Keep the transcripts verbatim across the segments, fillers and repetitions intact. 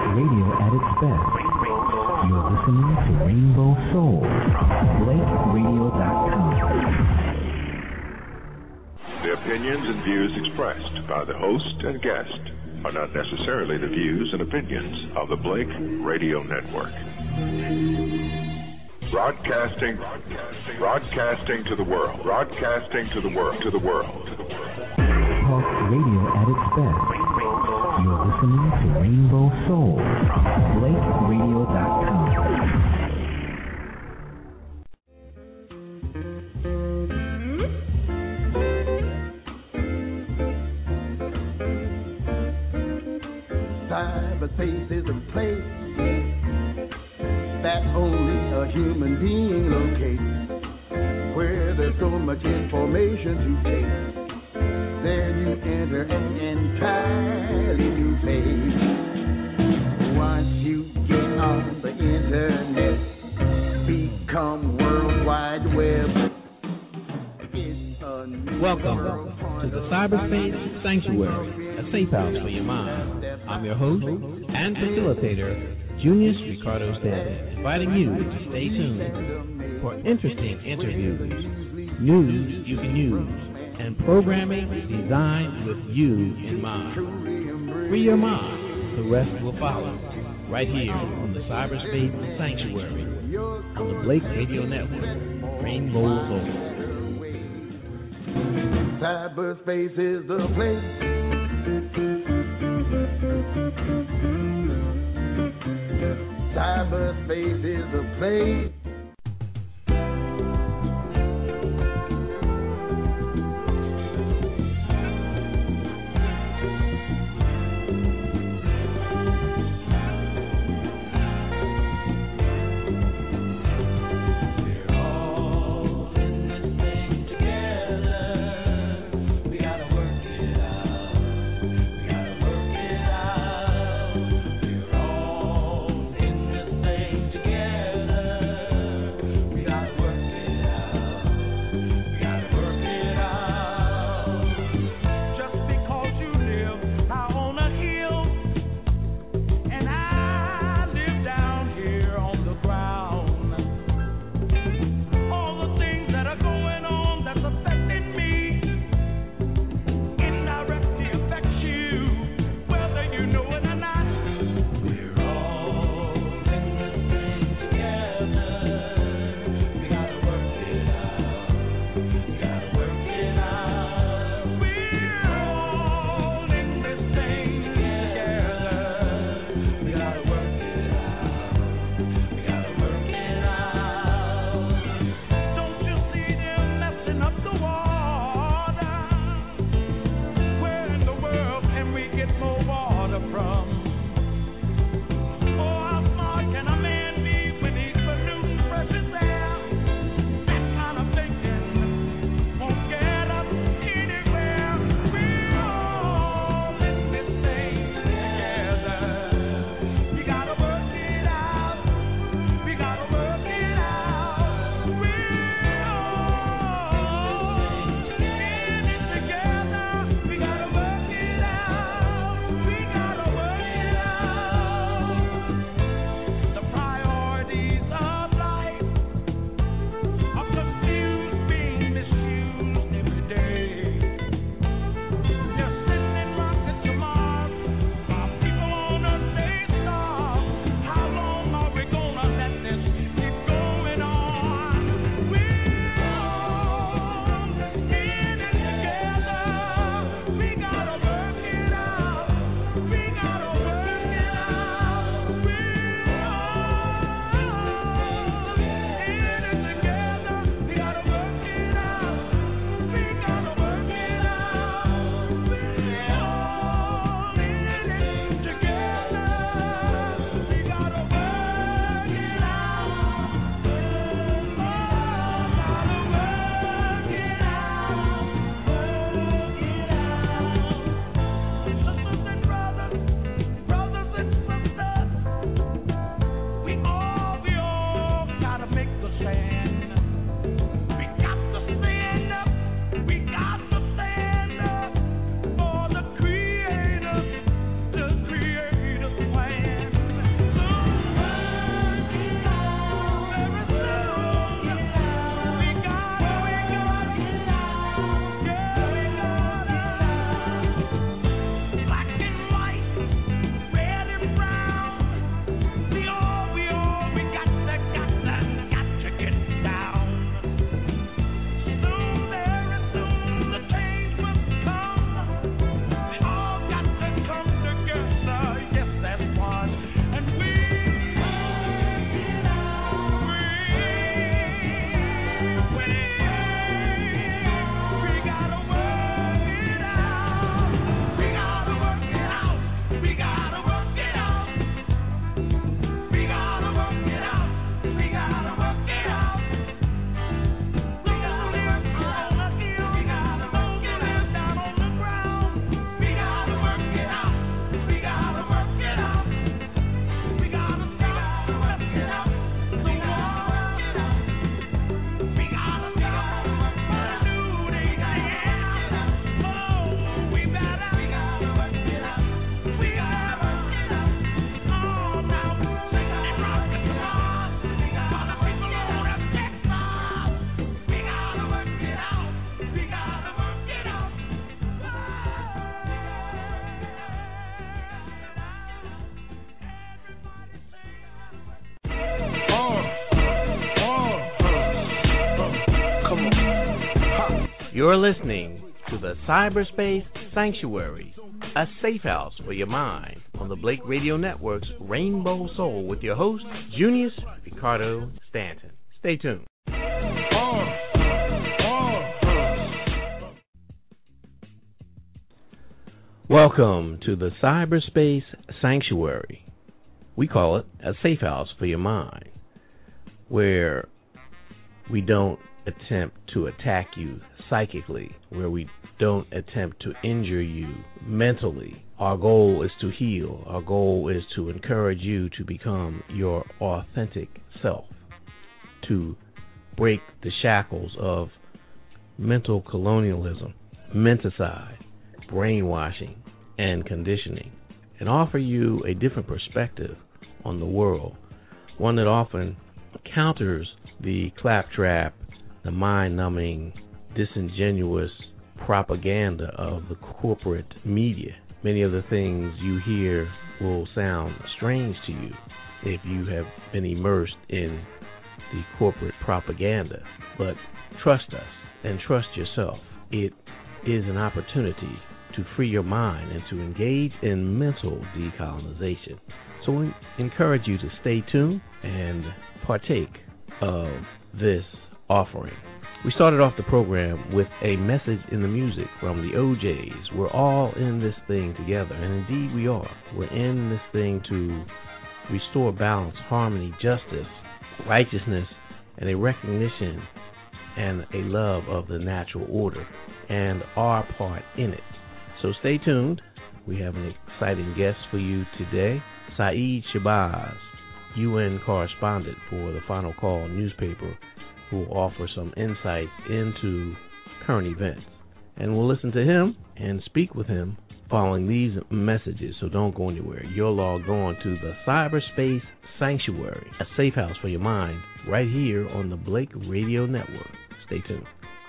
radio at its best. You're listening to Rainbow Soul from Blake Radio dot com. The opinions and views expressed by the host and guest are not necessarily the views and opinions of the Blake Radio Network. Broadcasting, broadcasting to the world, broadcasting to the world, to the world. Talk radio at its best. You're listening to Rainbow Soul from Blake Radio dot com. Cyberspace is a place that only a human being locates, where there's so much information to take. There you enter an entirely new page. Once you get on the internet, become World Wide Web. It's a new Welcome world to the Cyberspace Sanctuary, a safe house for your mind. I'm your host and facilitator, Junius Ricardo Stanton, inviting you to stay tuned for interesting interviews, news you can use, and programming designed with you in mind. Free your mind, the rest will follow, right here on the Cyberspace Sanctuary on the Blake Radio Network, Rainbow Soul. Cyberspace is the place. Cyberspace is the place. You're listening to the Cyberspace Sanctuary, a safe house for your mind, on the Blake Radio Network's Rainbow Soul with your host, Junius Ricardo Stanton. Stay tuned. Welcome to the Cyberspace Sanctuary. We call it a safe house for your mind, where we don't attempt to attack you psychically, where we don't attempt to injure you mentally. Our goal is to heal. Our goal is to encourage you to become your authentic self, to break the shackles of mental colonialism, menticide, brainwashing, and conditioning, and offer you a different perspective on the world, one that often counters the claptrap, the mind-numbing, disingenuous propaganda of the corporate media. Many of the things you hear will sound strange to you if you have been immersed in the corporate propaganda. But trust us and trust yourself. It is an opportunity to free your mind and to engage in mental decolonization. So we encourage you to stay tuned and partake of this offering. We started off the program with a message in the music from the O Js. We're all in this thing together, and indeed we are. We're in this thing to restore balance, harmony, justice, righteousness, and a recognition and a love of the natural order and our part in it. So stay tuned. We have an exciting guest for you today, Saeed Shabazz, U N correspondent for the Final Call newspaper, who will offer some insights into current events. And we'll listen to him and speak with him following these messages, so don't go anywhere. You're logged on to the Cyberspace Sanctuary, a safe house for your mind, right here on the Blake Radio Network. Stay tuned.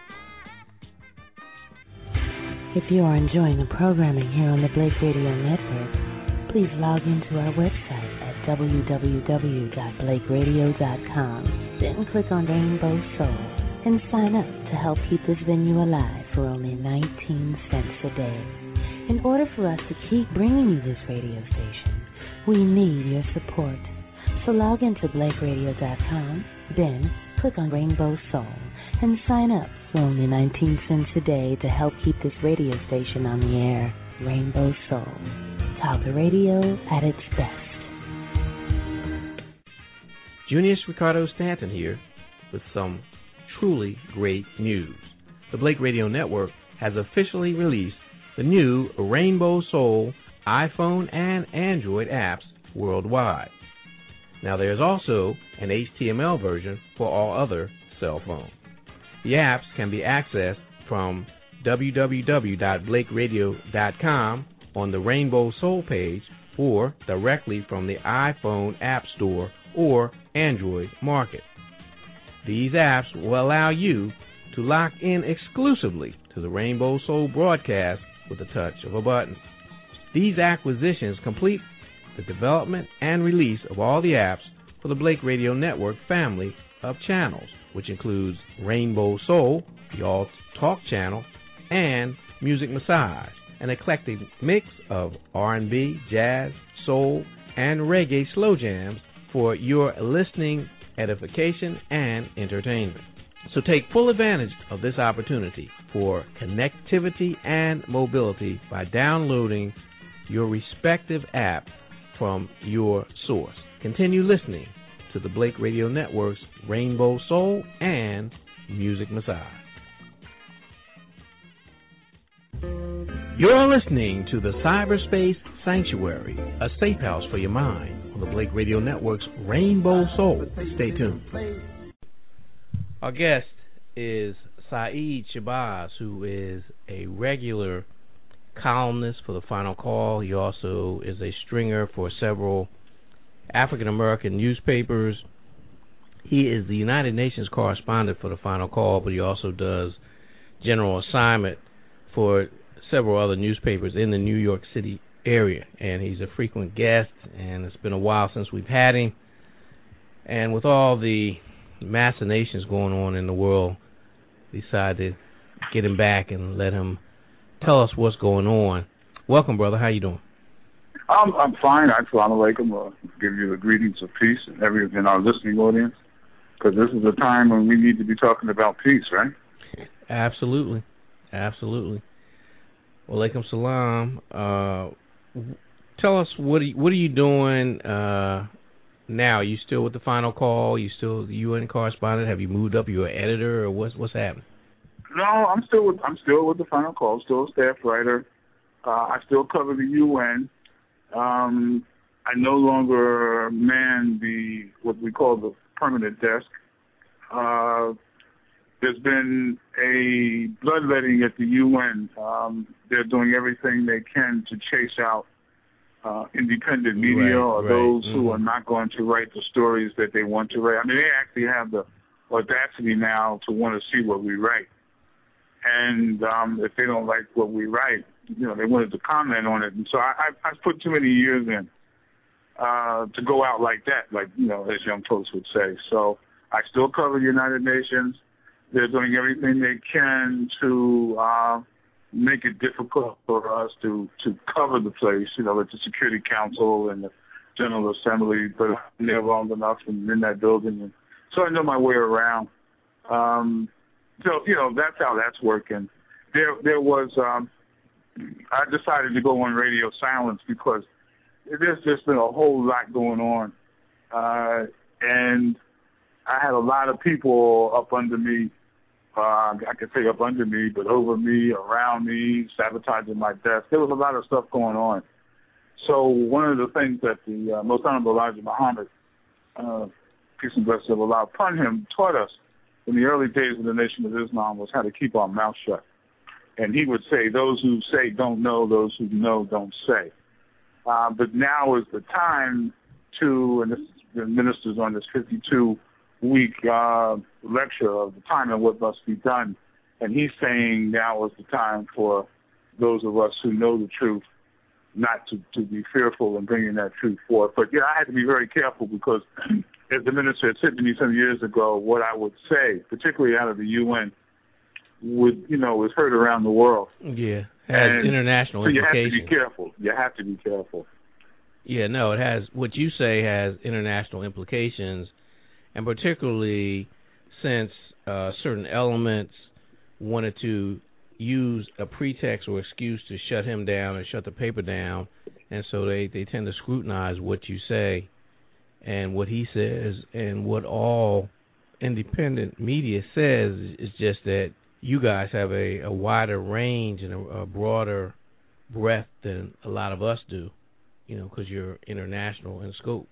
If you are enjoying the programming here on the Blake Radio Network, please log into our website at w w w dot blake radio dot com. Then click on Rainbow Soul and sign up to help keep this venue alive for only nineteen cents a day. In order for us to keep bringing you this radio station, we need your support. So log into blake radio dot com, then click on Rainbow Soul and sign up for only nineteen cents a day to help keep this radio station on the air. Rainbow Soul. Talk radio at its best. Junius Ricardo Stanton here with some truly great news. The Blake Radio Network has officially released the new Rainbow Soul iPhone and Android apps worldwide. Now there's also an H T M L version for all other cell phones. The apps can be accessed from w w w dot blake radio dot com on the Rainbow Soul page or directly from the iPhone App Store or Android market. These apps will allow you to lock in exclusively to the Rainbow Soul broadcast with the touch of a button. These acquisitions complete the development and release of all the apps for the Blake Radio Network family of channels, which includes Rainbow Soul, the All Talk channel, and Music Massage, an eclectic mix of R and B, jazz, soul, and reggae slow jams for your listening edification and entertainment. So take full advantage of this opportunity for connectivity and mobility by downloading your respective app from your source. Continue listening to the Blake Radio Network's Rainbow Soul and Music Massage. You're listening to the Cyberspace Sanctuary, a safe house for your mind on the Blake Radio Network's Rainbow Soul. Stay tuned. Our guest is Saeed Shabazz, who is a regular columnist for the Final Call. He also is a stringer for several African-American newspapers. He is the United Nations correspondent for the Final Call, but he also does general assignment for several other newspapers in the New York City area, and he's a frequent guest, and it's been a while since we've had him. And with all the machinations going on in the world, decided to get him back and let him tell us what's going on. Welcome, brother. How you doing? I'm I'm fine. Assalamu alaikum. Uh, give you the greetings of peace and every in our listening audience, because this is a time when we need to be talking about peace, right? Absolutely, absolutely. Wa alaikum salam. Uh, tell us what are you, what are you doing uh, now? Are you still with the Final Call? Are you still the U N correspondent? Have you moved up? You an editor, or what's what's happening? No, I'm still with I'm still with the Final Call. Still a staff writer. Uh, I still cover the U N. Um, I no longer man the what we call the permanent desk. Uh, there's been a bloodletting at the U N. Um, they're doing everything they can to chase out uh, independent media right, or right. those mm-hmm. who are not going to write the stories that they want to write. I mean, they actually have the audacity now to want to see what we write. And um, if they don't like what we write, you know, they wanted to comment on it. And so I, I, I put too many years in uh, to go out like that, like, you know, as young folks would say. So I still cover the United Nations. They're doing everything they can to uh, make it difficult for us to, to cover the place, you know, at the Security Council and the General Assembly, but I've been there long enough and in that building. And so I know my way around. Um, so, you know, that's how that's working. There there was, um, I decided to go on radio silence because there's just been a whole lot going on. Uh, and I had a lot of people up under me. Uh, I could say up under me, but over me, around me, sabotaging my desk. There was a lot of stuff going on. So one of the things that the uh, Most Honorable Elijah Muhammad, uh, peace and blessings of Allah upon him, taught us in the early days of the Nation of Islam was how to keep our mouth shut. And he would say, those who say don't know, those who know don't say. Uh, but now is the time to, and this, the minister's on this fifty-two-week uh, lecture of the time and what must be done. And he's saying now is the time for those of us who know the truth not to, to be fearful in bringing that truth forth. But, yeah, I had to be very careful because, as the minister had said to me some years ago, what I would say, particularly out of the U N, would, you know, is heard around the world. Yeah, has international so implications. So you have to be careful. You have to be careful. Yeah, no, it has, what you say has international implications, and particularly since uh, certain elements wanted to use a pretext or excuse to shut him down and shut the paper down, and so they, they tend to scrutinize what you say and what he says, and what all independent media says is just that you guys have a, a wider range and a, a broader breadth than a lot of us do, you know, because you're international in scope.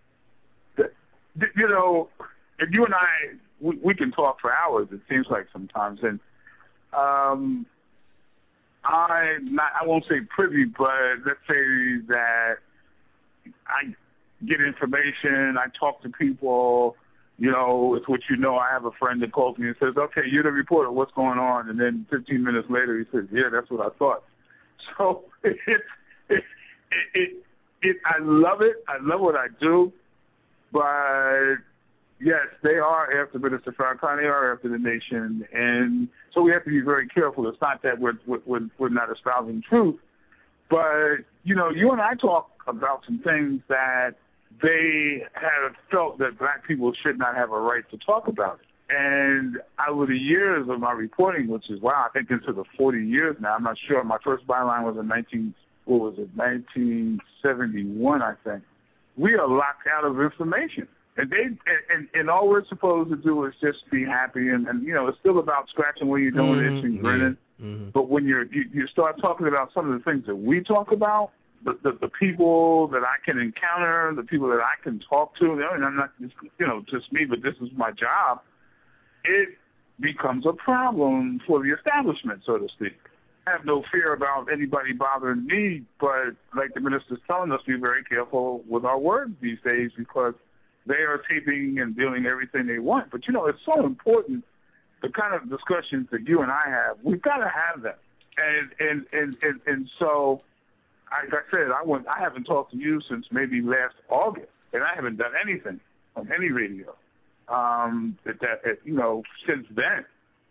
You know, and you and I, we, we can talk for hours, it seems like sometimes, and um, I not, I won't say privy, but let's say that I get information, I talk to people. You know, it's what you know. I have a friend that calls me and says, okay, you're the reporter, what's going on? And then fifteen minutes later he says, yeah, that's what I thought. So it, it, it, it, it, I love it. I love what I do. But, yes, they are after Minister Farrakhan. They are after the nation. And so we have to be very careful. It's not that we're, we're, we're not espousing truth. But, you know, you and I talk about some things that they have felt that black people should not have a right to talk about it. And over the years of my reporting, which is, wow, I think into the forty years now, I'm not sure. My first byline was in nineteen, what was it, nineteen seventy-one, I think. We are locked out of information. And they and, and all we're supposed to do is just be happy. And, and you know, it's still about scratching where you're doing mm-hmm. itch and grinning. Mm-hmm. But when you're, you, you start talking about some of the things that we talk about, The, the the people that I can encounter, the people that I can talk to, and I'm not just, you know, just me, but this is my job, it becomes a problem for the establishment, so to speak. I have no fear about anybody bothering me, but like the minister's telling us, be very careful with our words these days because they are taping and doing everything they want. But, you know, it's so important, the kind of discussions that you and I have, we've got to have them. And, and, and, and, and so... Like I said, I went. I haven't talked to you since maybe last August, and I haven't done anything on any radio. Um, that, that you know, since then,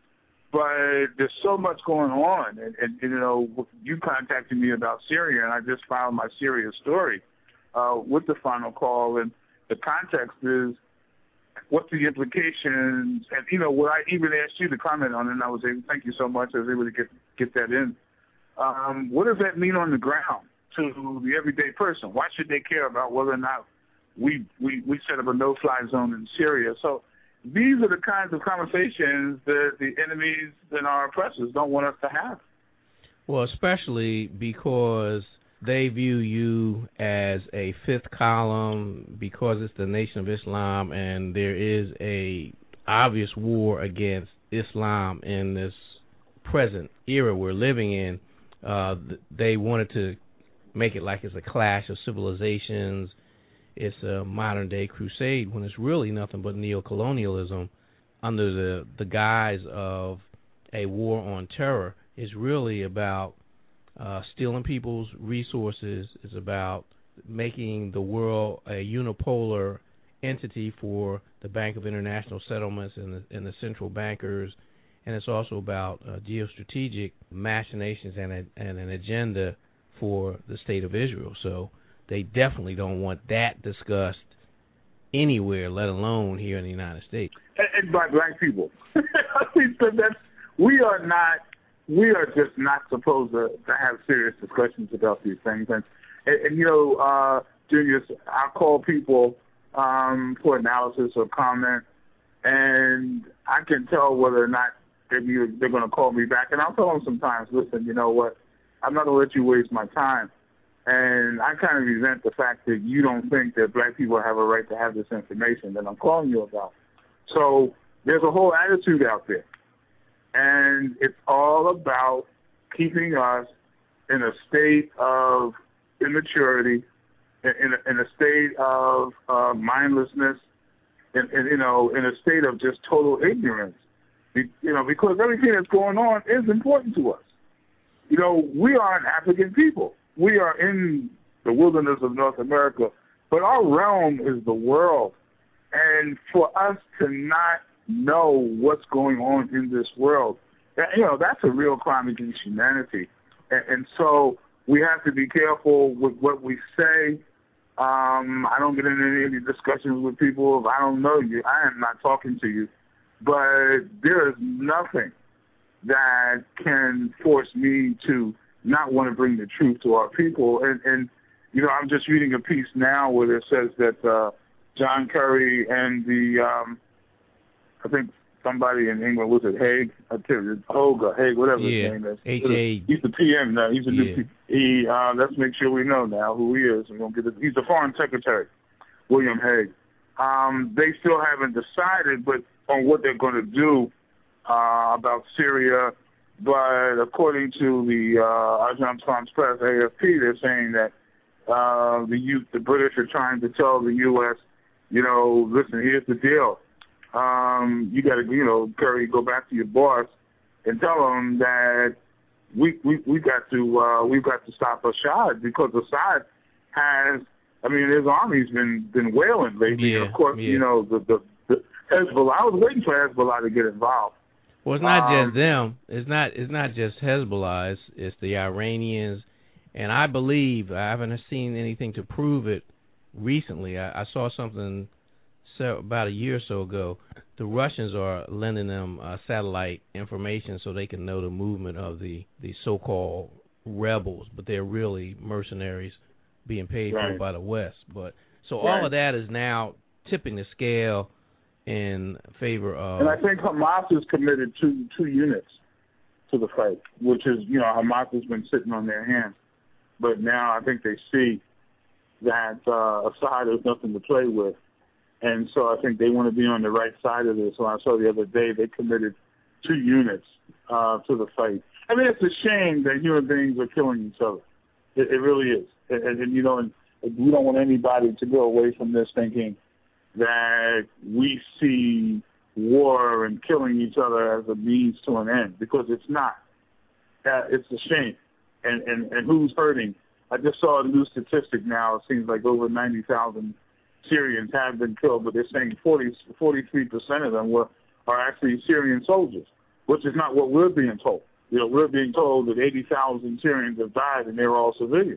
But there's so much going on, and, and you know, you contacted me about Syria, and I just filed my Syria story uh, with the final call, and the context is what's the implications, and you know, what I even asked you to comment on, and I was able, thank you so much, I was able to get get that in. Um, what does that mean on the ground to the everyday person? Why should they care about whether or not we we, we set up a no-fly zone in Syria? So these are the kinds of conversations that the enemies and our oppressors don't want us to have. Well, especially because they view you as a fifth column because it's the Nation of Islam, and there is a obvious war against Islam in this present era we're living in. Uh, they wanted to make it like it's a clash of civilizations. It's a modern-day crusade when it's really nothing but neocolonialism under the, the guise of a war on terror. It's really about uh, stealing people's resources. It's about making the world a unipolar entity for the Bank of International Settlements and the, and the central bankers. And it's also about uh, geostrategic machinations and, a, and an agenda for the State of Israel. So they definitely don't want that discussed anywhere, let alone here in the United States. And, and by black people. I mean, so that's, we are not, we are just not supposed to, to have serious discussions about these things. And, and, and you know, uh, Junius, I call people um, for analysis or comment, and I can tell whether or not they're, they're going to call me back. And I'll tell them sometimes, listen, you know what, I'm not going to let you waste my time. And I kind of resent the fact that you don't think that black people have a right to have this information that I'm calling you about. So there's a whole attitude out there. And it's all about keeping us in a state of immaturity, in a, in a state of uh, mindlessness, and, and, you know, in a state of just total ignorance. Be, you know, because everything that's going on is important to us. You know, we are an African people. We are in the wilderness of North America, but our realm is the world. And for us to not know what's going on in this world, that, you know, that's a real crime against humanity. And, and so we have to be careful with what we say. Um, I don't get into any discussions with people. If I don't know you, I am not talking to you. But there is nothing that can force me to not want to bring the truth to our people. And, and you know, I'm just reading a piece now where it says that uh, John Kerry and the, um, I think somebody in England, was it Haig? I tell you, Hogue or Haig, whatever yeah. his name is. H A He's the P M now. He's a yeah. new P M. He, uh, let's make sure we know now who he is. We're gonna get it. He's the Foreign Secretary, William Hague. Um, they still haven't decided, but on what they're going to do uh, about Syria. But according to the uh, Agence France Presse, A F P, they're saying that uh, the U- the British are trying to tell the U S, you know, listen, here's the deal. Um, you got to, you know, Curry, go back to your boss and tell them that we we we got to uh, we've got to stop Assad, because Assad has, I mean, his army's been been wailing lately. Yeah, of course, yeah. you know, the, the the Hezbollah. I was waiting for Hezbollah to get involved. Well, it's not um, just them. It's not. It's not just Hezbollah. It's, it's the Iranians, and I believe I haven't seen anything to prove it recently. I, I saw something so, about a year or so ago. The Russians are lending them uh, satellite information so they can know the movement of the, the so-called rebels, but they're really mercenaries being paid right. for by the West. But so right. all of that is now tipping the scale in favor of. And I think Hamas has committed two two units to the fight, which is, you know, Hamas has been sitting on their hands, but now I think they see that uh, Assad has nothing to play with, and so I think they want to be on the right side of this. So I saw the other day they committed two units uh, to the fight. I mean, it's a shame that human beings are killing each other. It, it really is, and, and, and you know, and we don't want anybody to go away from this thinking that we see war and killing each other as a means to an end, because it's not. Uh, it's a shame. And, and, and who's hurting? I just saw a new statistic now. It seems like over ninety thousand Syrians have been killed, but they're saying forty, forty-three percent of them were are actually Syrian soldiers which is not what we're being told. You know, we're being told that eighty thousand Syrians have died and they're all civilians.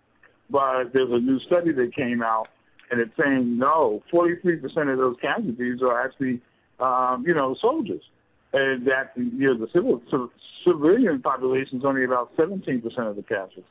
But there's a new study that came out, and it's saying, no, forty-three percent of those casualties are actually, um, you know, soldiers. And that, you know, the civil, civilian population is only about seventeen percent of the casualties.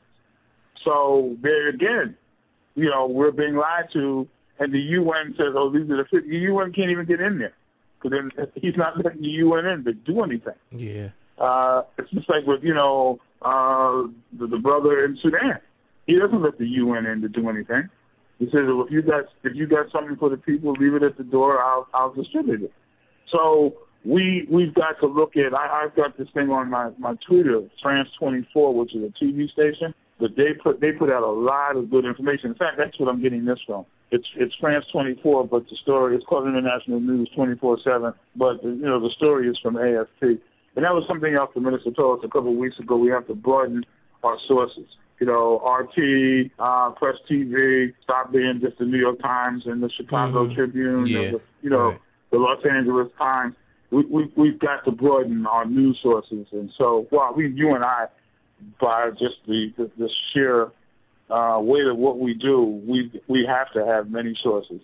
So there again, you know, we're being lied to, and the U N says, oh, these are the, the U N can't even get in there. Because then he's not letting the U N in to do anything. Yeah. Uh, it's just like with, you know, uh, the, the brother in Sudan. He doesn't let the U N in to do anything. He says, well, if you got if you got something for the people, leave it at the door. I'll I'll distribute it. So we we've got to look at. I, I've got this thing on my, my Twitter, France twenty-four, which is a T V station. But they put they put out a lot of good information. In fact, that's what I'm getting this from. It's it's France twenty-four, but the story it's called International News twenty-four seven. But you know the story is from A F P. And that was something else the minister told us a couple of weeks ago. We have to broaden our sources. You know, R T, uh, Press T V, stop being just the New York Times and the Chicago mm-hmm. Tribune, yeah. and the, you know, right. the Los Angeles Times. We, we, we've got to broaden our news sources. And so, well, we, you and I, by just the, the, the sheer uh, weight of what we do, we we have to have many sources.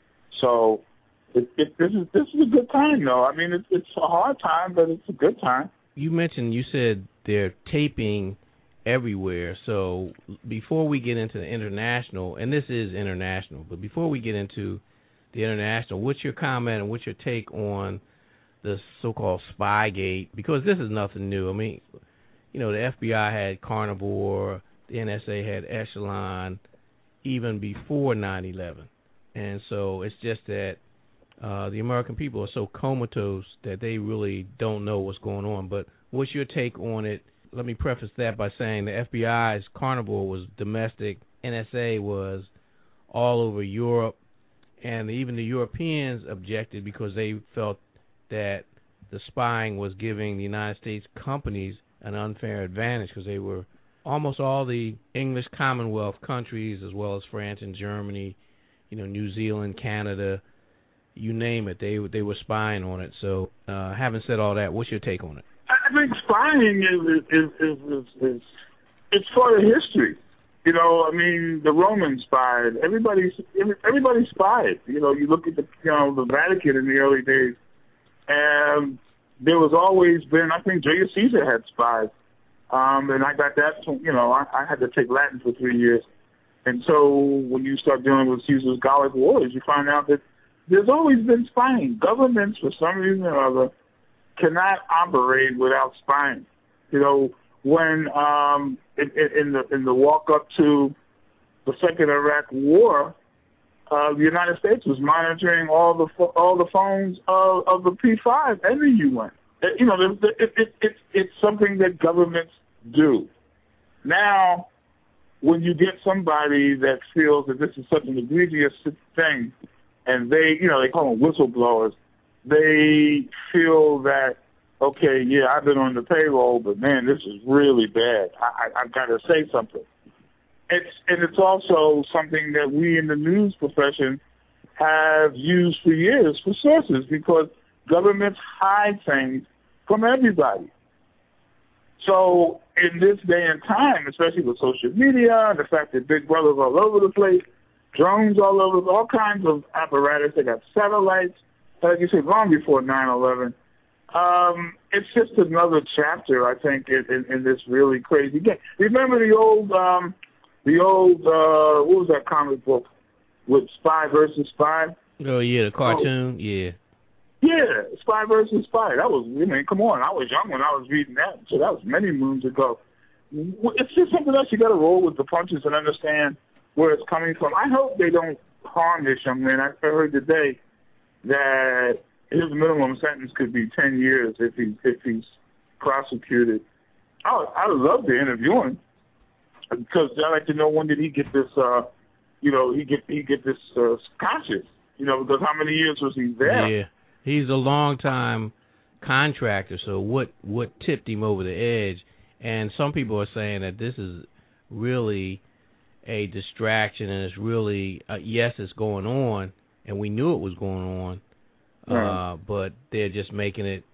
So it, it, this is this is a good time, though. I mean, it, it's a hard time, but it's a good time. You mentioned, you said they're taping everywhere. So before we get into the international, and this is international, but before we get into the international, what's your comment and what's your take on the so-called Spygate? Because this is nothing new. I mean, you know, the F B I had Carnivore, the N S A had Echelon, even before nine eleven. And so it's just that uh, the American people are so comatose that they really don't know what's going on. But what's your take on it? Let me preface that by saying the F B I's Carnivore was domestic, N S A was all over Europe, and even the Europeans objected because they felt that the spying was giving the United States companies an unfair advantage because they were almost all the English Commonwealth countries, as well as France and Germany, you know, New Zealand, Canada, you name it, they they were spying on it. So, uh, having said all that, what's your take on it? I think spying is is, is is is it's part of history. You know, I mean, the Romans spied. Everybody everybody spied. You know, you look at the you know the Vatican in the early days, and there was always been. I think Julius Caesar had spies, um, and I got that. You know, I, I had to take Latin for three years, and so when you start dealing with Caesar's Gallic Wars, you find out that there's always been spying. Governments, for some reason or other, cannot operate without spying. You know, when um, in, in the in the walk up to the Second Iraq War, uh, the United States was monitoring all the all the phones of, of the P five and the U N. You know, it, it, it, it, it's something that governments do. Now, when you get somebody that feels that this is such an egregious thing, and they, you know, they call them whistleblowers, they feel that, okay, yeah, I've been on the payroll, but man, this is really bad. I, I, I've got to say something. It's and it's also something that we in the news profession have used for years for sources because governments hide things from everybody. So in this day and time, especially with social media and the fact that Big Brother's all over the place, drones all over, all kinds of apparatus, they got satellites, like you said, long before nine eleven. Um, it's just another chapter, I think, in, in, in this really crazy game. Remember the old, um, the old, uh, what was that comic book with Spy versus Spy? Oh, yeah, the cartoon, oh. yeah. Yeah, Spy versus Spy. That was, I mean, come on, I was young when I was reading that, so that was many moons ago. It's just something else you got to roll with the punches and understand where it's coming from. I hope they don't harm this young man. I heard today that his minimum sentence could be ten years if he if he's prosecuted. I would, I would love to interview him because I'd like to know when did he get this, uh, you know, he get he get this uh, conscious, you know, because how many years was he there? Yeah, he's a long time contractor. So what what tipped him over the edge? And some people are saying that this is really a distraction, and it's really uh, yes, it's going on, and we knew it was going on. Right. Uh, but they're just making it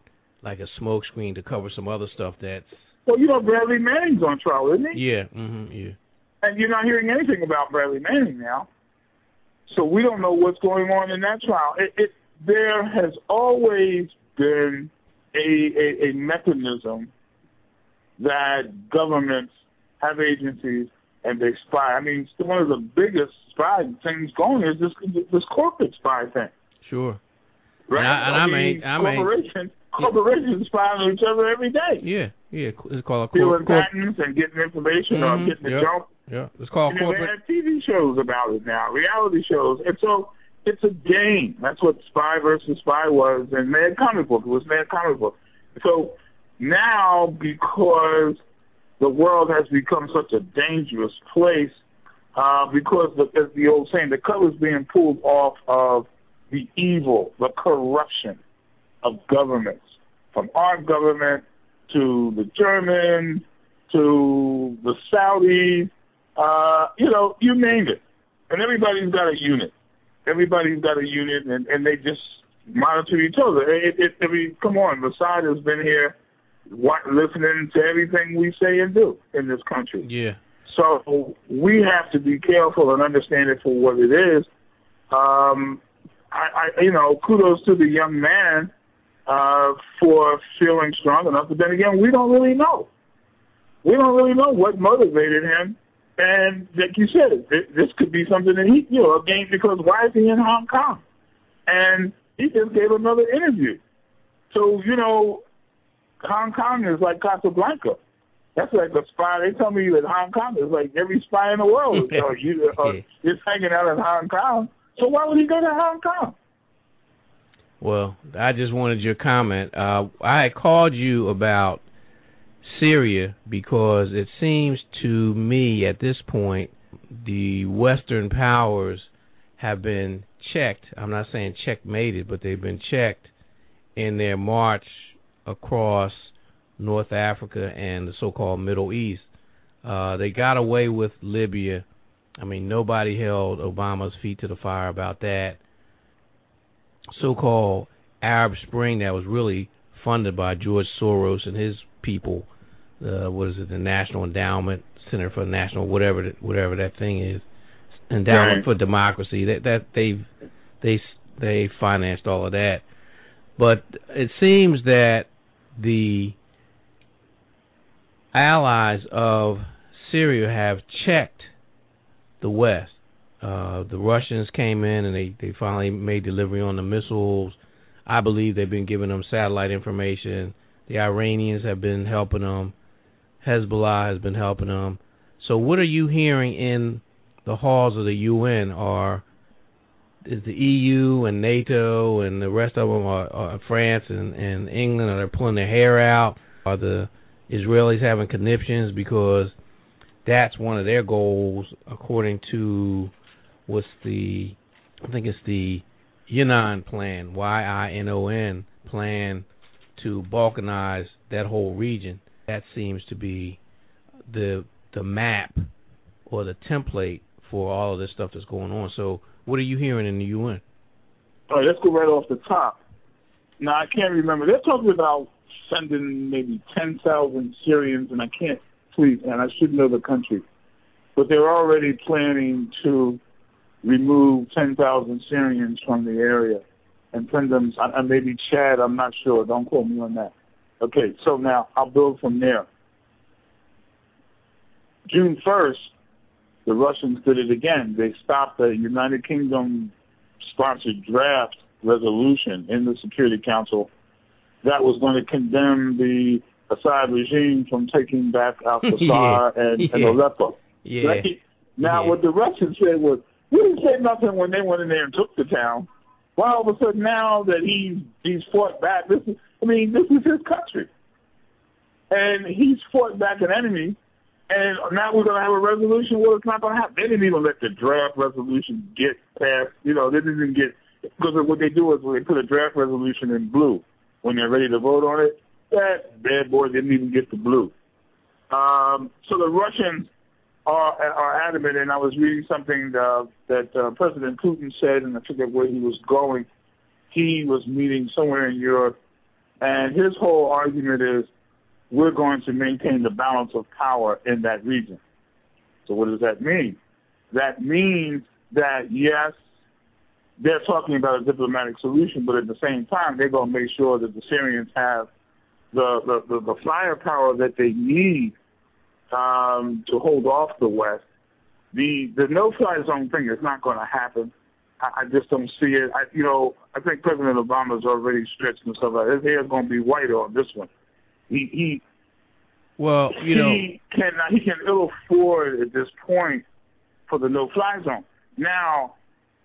like a smoke screen to cover some other stuff that's. Well, you know, Bradley Manning's on trial, isn't he? Yeah, mm-hmm, yeah. And you're not hearing anything about Bradley Manning now. So we don't know what's going on in that trial. It, it there has always been a, a, a mechanism that governments have agencies and they spy. I mean, one of the biggest spy things going is this this corporate spy thing. Sure. Right? And I, and I, I mean, mean, I corporations, mean, corporations spy on each other every day. Yeah, yeah. It's called a stealing corp- patents and getting information mm-hmm, or getting the yep, jump. Yeah, it's called you know, corporate. They have T V shows about it now, reality shows, and so it's a game. That's what Spy versus Spy was, and Mad Comic Book. It was Mad Comic Book. So now, because the world has become such a dangerous place, uh, because the, as the old saying, the cover's being pulled off of the evil, the corruption of governments, from our government to the German to the Saudis, uh, you know, you named it. And everybody's got a unit. Everybody's got a unit, and, and they just monitor each other. It, it, I mean, come on, Mossad has been here what, listening to everything we say and do in this country. Yeah. So we have to be careful and understand it for what it is. Um, I, I, you know, kudos to the young man uh, for feeling strong enough. But then again, we don't really know. We don't really know what motivated him. And like you said, this could be something that he, you know, a game, because why is he in Hong Kong? And he just gave another interview. So, you know, Hong Kong is like Casablanca. That's like a spy. They tell me that Hong Kong is like every spy in the world. uh, you, uh, is hanging out in Hong Kong. So why would he go to Hong Kong? Well, I just wanted your comment. Uh, I had called you about Syria because it seems to me at this point the Western powers have been checked. I'm not saying checkmated, but they've been checked in their march across North Africa and the so-called Middle East. Uh, they got away with Libya. I mean, nobody held Obama's feet to the fire about that. So-called Arab Spring that was really funded by George Soros and his people. Uh, what is it? The National Endowment Center for National whatever that, whatever that thing is, Endowment right. for Democracy. That that they they they financed all of that. But it seems that the allies of Syria have checked the West. Uh, the Russians came in and they, they finally made delivery on the missiles. I believe they've been giving them satellite information. The Iranians have been helping them. Hezbollah has been helping them. So what are you hearing in the halls of the U N? Are is the E U and NATO and the rest of them, are, are France and, and England, are they pulling their hair out? Are the Israelis having conniptions because that's one of their goals, according to what's the, I think it's the Yinon plan, Y I N O N plan, to balkanize that whole region. That seems to be the the map or the template for all of this stuff that's going on. So what are you hearing in the U N? All right, let's go right off the top. Now, I can't remember. They're talking about sending maybe ten thousand Syrians, and I can't, please, and I should know the country, but they're already planning to remove ten thousand Syrians from the area and send them, uh, maybe Chad, I'm not sure. Don't quote me on that. Okay, so now I'll build from there. June first, the Russians did it again. They stopped a United Kingdom-sponsored draft resolution in the Security Council that was going to condemn the Assad regime from taking back Al-Qasar yeah. and, yeah. and Aleppo. Yeah. Right? Now, yeah. what the Russians said was, we didn't say nothing when they went in there and took the town. Why all of a sudden now that he's he's fought back? This is, I mean, this is his country, and he's fought back an enemy. And now we're going to have a resolution. Well, it's not going to happen. They didn't even let the draft resolution get passed. You know, they didn't even get, because what they do is they put a draft resolution in blue when they're ready to vote on it. That bad boy didn't even get the blue. Um, so the Russians are, are adamant, and I was reading something uh, that uh, President Putin said, and I forget where he was going. He was meeting somewhere in Europe, And his whole argument is we're going to maintain the balance of power in that region. So what does that mean? That means that, yes, they're talking about a diplomatic solution, but at the same time, they're going to make sure that the Syrians have the, the, the, the firepower that they need um, to hold off the West. The the no-fly zone thing is not going to happen. I, I just don't see it. I, you know, I think President Obama's already stretched himself out. His hair's going to be whiter on this one. He he. Well, you know, he can he can ill afford at this point for the no-fly zone. Now,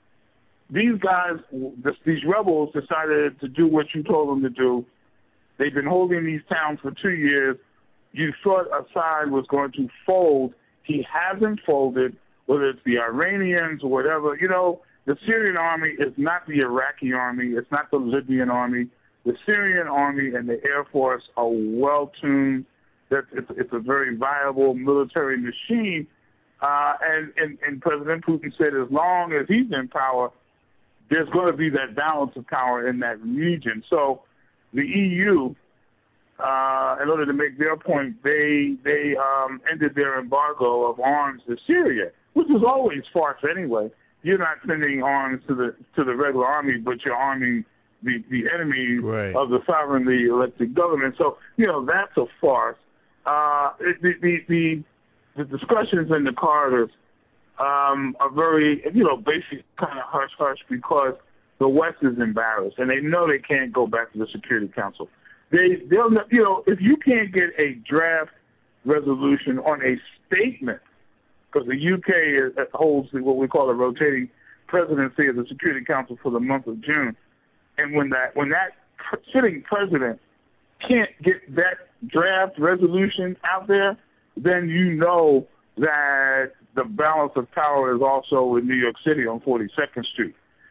these guys, this, these rebels, decided to do what you told them to do. They've been holding these towns for two years. You thought Assad was going to fold. He hasn't folded, whether it's the Iranians or whatever. You know, the Syrian army is not the Iraqi army. It's not the Libyan army. The Syrian army and the Air Force are well-tuned. It's, it's a very viable military machine. Uh, and, and, and President Putin said as long as he's in power, there's going to be that balance of power in that region. So the E U, uh, in order to make their point, they they um, ended their embargo of arms to Syria, which is always farce anyway. You're not sending arms to the to the regular army, but you're arming the, the enemy right. of the sovereignly elected government. So, you know, that's a farce. Uh, the, the, the, the discussions in the corridors um, are very, you know, basic, kind of hush-hush because the West is embarrassed, and they know they can't go back to the Security Council. They, they'll, you know, if you can't get a draft resolution on a statement, because the U K is, holds what we call a rotating presidency of the Security Council for the month of June, and when that when that sitting president can't get that draft resolution out there, then you know that the balance of power is also in New York City on forty-second Street.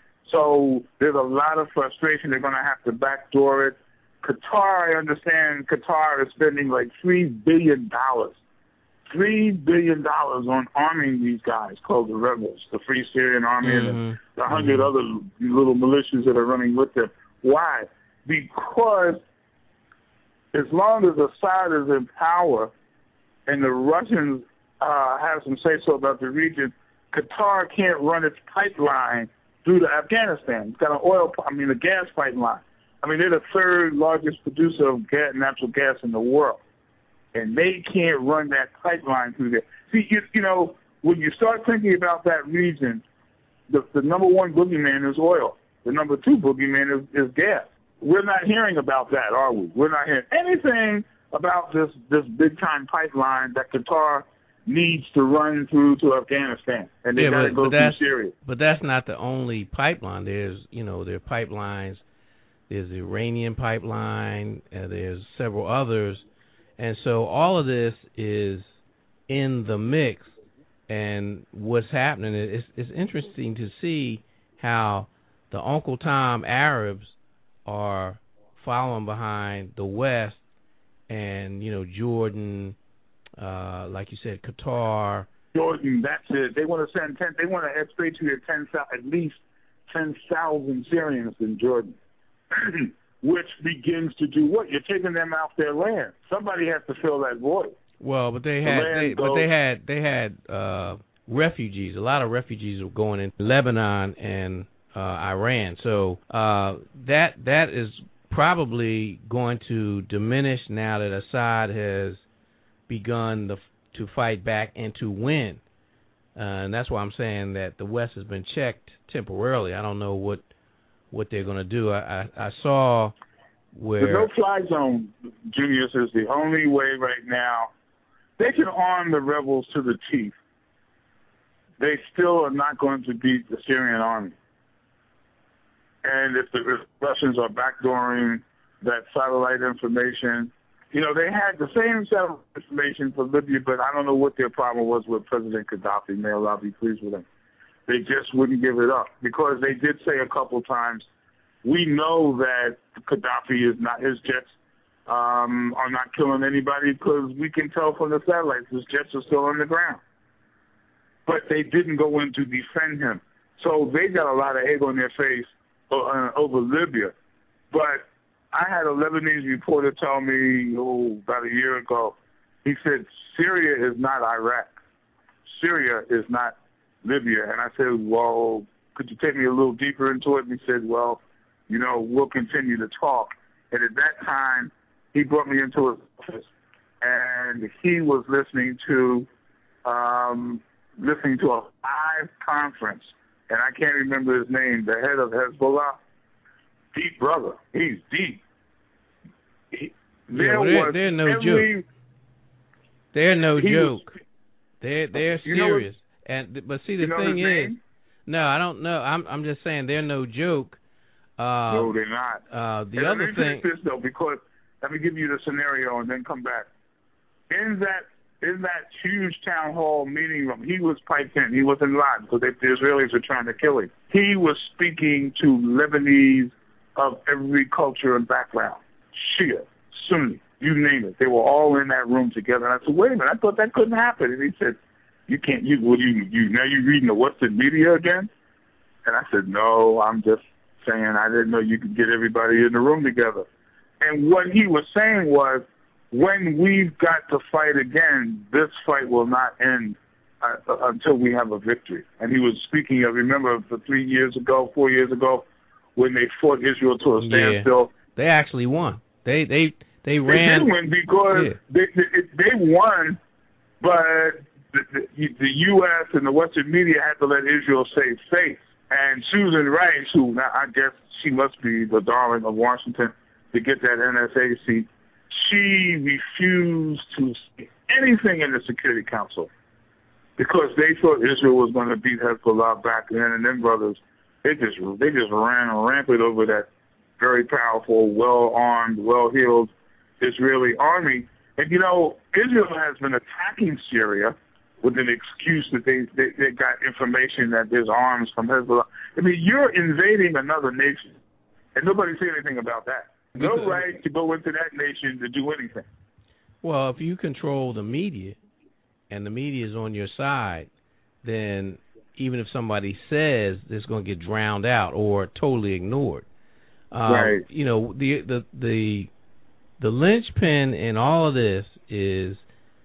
So there's a lot of frustration. They're going to have to backdoor it. Qatar, I understand Qatar is spending like three billion dollars. three billion dollars on arming these guys called the rebels, the Free Syrian Army mm-hmm. and the hundred mm-hmm. other little militias that are running with them. Why? Because as long as Assad is in power and the Russians uh, have some say-so about the region, Qatar can't run its pipeline through to Afghanistan. It's got an oil, I mean, a gas pipeline. I mean, they're the third largest producer of gas, natural gas in the world, and they can't run that pipeline through there. See, you, you know, when you start thinking about that region, the, the number one boogeyman is oil. The number two boogeyman is, is gas. We're not hearing about that, are we? We're not hearing anything about this, this big-time pipeline that Qatar needs to run through to Afghanistan, and they yeah, got to go through Syria. But that's not the only pipeline. There's, you know, there are pipelines. There's the Iranian pipeline, and there's several others. And so all of this is in the mix, and what's happening is it's interesting to see how the Uncle Tom Arabs are following behind the West, and, you know, Jordan, uh, like you said, Qatar. Jordan, that's it. They want to send ten. They want to expatriate ten, at least ten thousand Syrians in Jordan, which begins to do what? You're taking them off their land. Somebody has to fill that void. Well, but they had, the they, but they had, they had uh, refugees. A lot of refugees were going in Lebanon and uh, Iran. So uh, that that is probably going to diminish now that Assad has begun the, to fight back and to win. Uh, and that's why I'm saying that the West has been checked temporarily. I don't know what what they're going to do. I, I, I saw where... The no-fly zone, Junius, is the only way right now. They can arm the rebels to the teeth. They still are not going to beat the Syrian army. And if the Russians are backdooring that satellite information, you know, they had the same satellite information for Libya, but I don't know what their problem was with President Gaddafi. May Allah be pleased with him. They just wouldn't give it up because they did say a couple times, we know that Gaddafi is not, his jets um, are not killing anybody because we can tell from the satellites his jets are still on the ground. But they didn't go in to defend him. So they got a lot of egg on their face uh, over Libya. But I had a Lebanese reporter tell me, oh, about a year ago, he said, Syria is not Iraq. Syria is not Libya. And I said, well, could you take me a little deeper into it? And he said, well, you know, we'll continue to talk. And at that time, he brought me into his office, and he was listening to um, listening to a live conference, and I can't remember his name, the head of Hezbollah, deep brother. He's deep. He, there yeah, well, they're, was they're no every, joke. They're no joke. Was, they're they're serious. Know, and but see, the you know thing is, name? no, I don't know. I'm I'm just saying they're no joke. Uh, no, they're not. Uh, the and other let me thing, this though, because let me give you the scenario and then come back. In that in that huge town hall meeting room, he was piped in. He wasn't live because they, the Israelis were trying to kill him. He was speaking to Lebanese of every culture and background, Shia, Sunni, you name it. They were all in that room together. And I said, wait a minute, I thought that couldn't happen. And he said, you can't. You what do you you now you reading the Western media again? And I said, no, I'm just saying I didn't know you could get everybody in the room together. And what he was saying was, when we've got to fight again, this fight will not end uh, until we have a victory. And he was speaking of, remember, for three years ago, four years ago, when they fought Israel to a standstill. Yeah, they actually won. They they they ran. They did win because yeah. they, they they won, but the, the, the U S and the Western media had to let Israel save face. And Susan Rice, who now I guess she must be the darling of Washington to get that N S A seat, she refused to say anything in the Security Council because they thought Israel was going to beat Hezbollah back then, and them brothers, they just they just ran rampant over that very powerful, well-armed, well-heeled Israeli army. And, you know, Israel has been attacking Syria with an excuse that they, they, they got information that there's arms from Hezbollah. I mean, you're invading another nation, and nobody said anything about that. No right to go into that nation to do anything. Well, if you control the media and the media is on your side, then even if somebody says it's going to get drowned out or totally ignored. Um, right. You know, the the the the linchpin in all of this is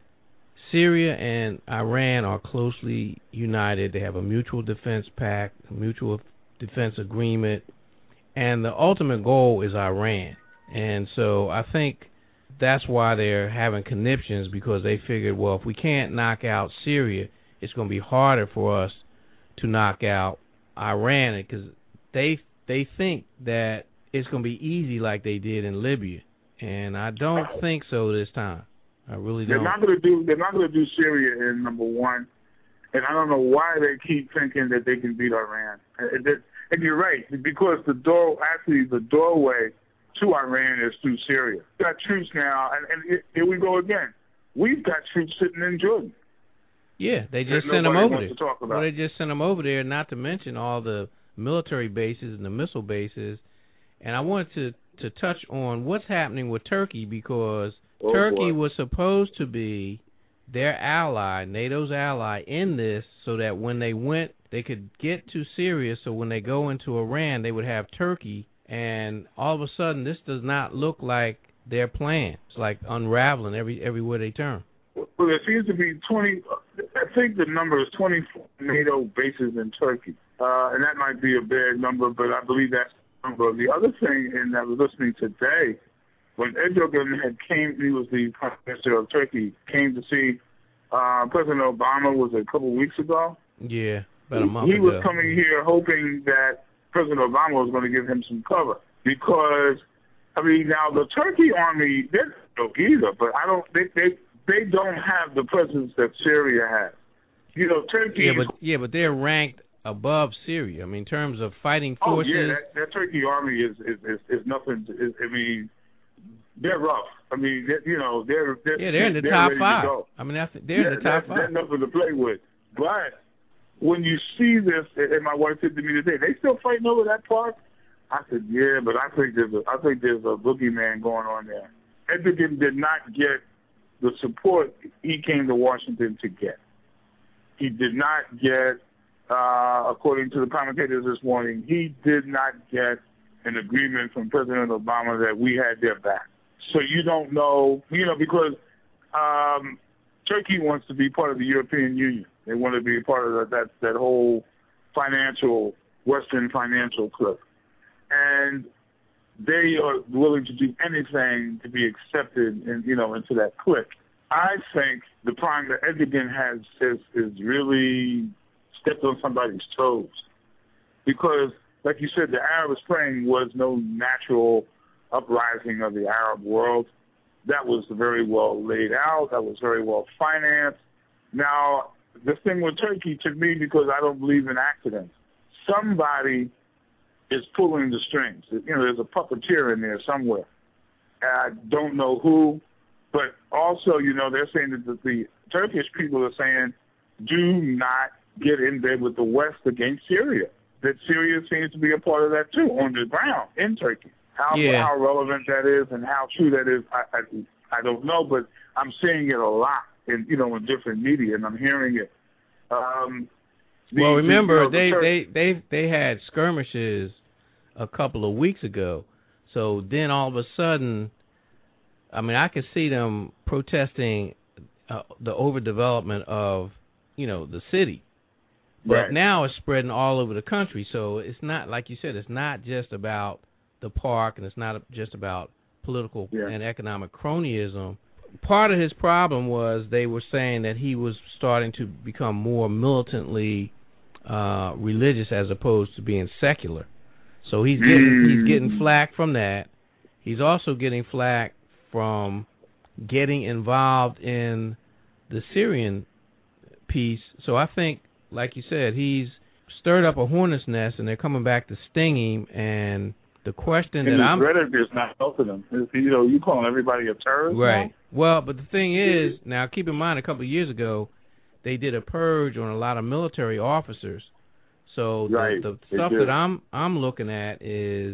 Syria and Iran are closely united. They have a mutual defense pact, a mutual defense agreement, and the ultimate goal is Iran. And so I think that's why they're having conniptions, because they figured, well, if we can't knock out Syria, it's going to be harder for us to knock out Iran, because they they think that it's going to be easy like they did in Libya, and I don't think so this time. I really don't. They're not going to do. They're not going to do Syria in number one, and I don't know why they keep thinking that they can beat Iran. And, and you're right, because the door, actually, the doorway to Iran is through Syria. We've got troops now, and, and it, here we go again. We've got troops sitting in Jordan. Yeah, they just sent them over there. To talk about. Well, they just sent them over there, not to mention all the military bases and the missile bases. And I wanted to, to touch on what's happening with Turkey, because oh, Turkey boy. was supposed to be their ally, NATO's ally in this, so that when they went, they could get to Syria, so when they go into Iran, they would have Turkey. And all of a sudden, this does not look like their plan. It's like unraveling every everywhere they turn. Well, there seems to be twenty, I think the number is twenty-four NATO bases in Turkey. Uh, and that might be a bad number, but I believe that's the number. The other thing, and I was listening today, when Erdogan had came, he was the Prime Minister of Turkey, came to see uh, President Obama, was it a couple of weeks ago? Yeah, about a month he ago. He was coming here hoping that President Obama was going to give him some cover, because, I mean, now the Turkey army, they're no either, but I don't, they, they, they don't have the presence that Syria has. You know, Turkey. Yeah, but yeah, but they're ranked above Syria. I mean, in terms of fighting forces. Oh yeah, that, that Turkey army is is is, is nothing. To, is, I mean, they're rough. I mean, you know, they're, they're yeah, they're in the they're top ready five. To go. I mean, that's, they're yeah, in the top that, five. That's nothing to play with. But when you see this, and my wife said to me today, they still fighting over that park. I said, yeah, but I think there's a, I think there's a boogeyman going on there. Erdogan did not get the support he came to Washington to get. He did not get, uh, according to the commentators this morning, he did not get an agreement from President Obama that we had their back. So you don't know, you know, because um, Turkey wants to be part of the European Union. They want to be a part of that that, that whole financial, Western financial clique. And they are willing to do anything to be accepted, in, you know, into that clique. I think the problem that Erdogan has is, is really stepped on somebody's toes. Because, like you said, the Arab Spring was no natural uprising of the Arab world. That was very well laid out. That was very well financed. Now, the thing with Turkey, to me, because I don't believe in accidents, somebody is pulling the strings. You know, there's a puppeteer in there somewhere. I don't know who, but also, you know, they're saying that the, the Turkish people are saying, do not get in bed with the West against Syria. That Syria seems to be a part of that, too, on the ground in Turkey. How yeah. how relevant that is and how true that is, I, I I don't know, but I'm seeing it a lot in, you know, in different media, and I'm hearing it. Um, the, well, remember, the, you know, they, the they, they, they had skirmishes a couple of weeks ago. So then all of a sudden, I mean, I could see them protesting uh, the overdevelopment of, you know, the city. But right. now it's spreading all over the country. So it's not, like you said, it's not just about the park, and it's not just about political yeah. and economic cronyism. Part of his problem was they were saying that he was starting to become more militantly uh, religious as opposed to being secular. So he's getting mm. he's getting flack from that. He's also getting flack from getting involved in the Syrian piece. So I think, like you said, he's stirred up a hornet's nest, and they're coming back to sting him. And the question and that I'm rhetoric is not helping them. You know, you calling everybody a terrorist, right? Now? Well, but the thing is, now keep in mind, a couple of years ago, they did a purge on a lot of military officers. So the, right. the stuff that I'm I'm looking at is,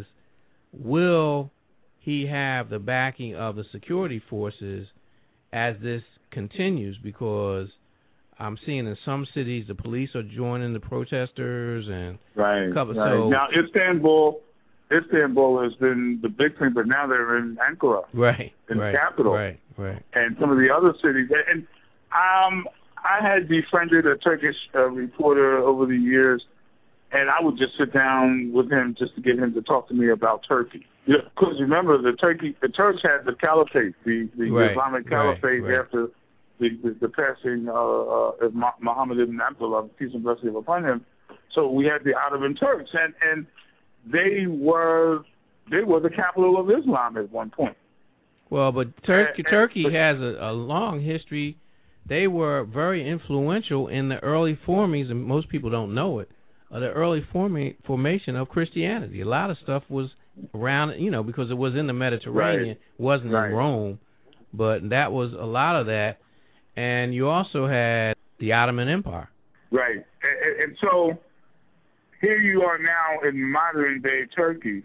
will he have the backing of the security forces as this continues? Because I'm seeing in some cities the police are joining the protesters, and right. couple, right. So now Istanbul. Istanbul has been the big thing, but now they're in Ankara, right, in right, the capital, right, right, and some of the other cities. And um, I had befriended a Turkish uh, reporter over the years, and I would just sit down with him just to get him to talk to me about Turkey. Because yeah, remember, the Turkey, the Turks had the caliphate, the, the right, Islamic caliphate right, right. after the, the, the passing uh, uh, of Muhammad ibn Abdullah, peace and blessing upon him. So we had the Ottoman Turks, and and. They were they were the capital of Islam at one point. Well, but Turkey and, Turkey but, has a, a long history. They were very influential in the early formings, and most people don't know it, of the early forming, formation of Christianity. A lot of stuff was around, you know, because it was in the Mediterranean, right. wasn't right. in Rome, but that was a lot of that. And you also had the Ottoman Empire. Right, and, and so here you are now in modern-day Turkey,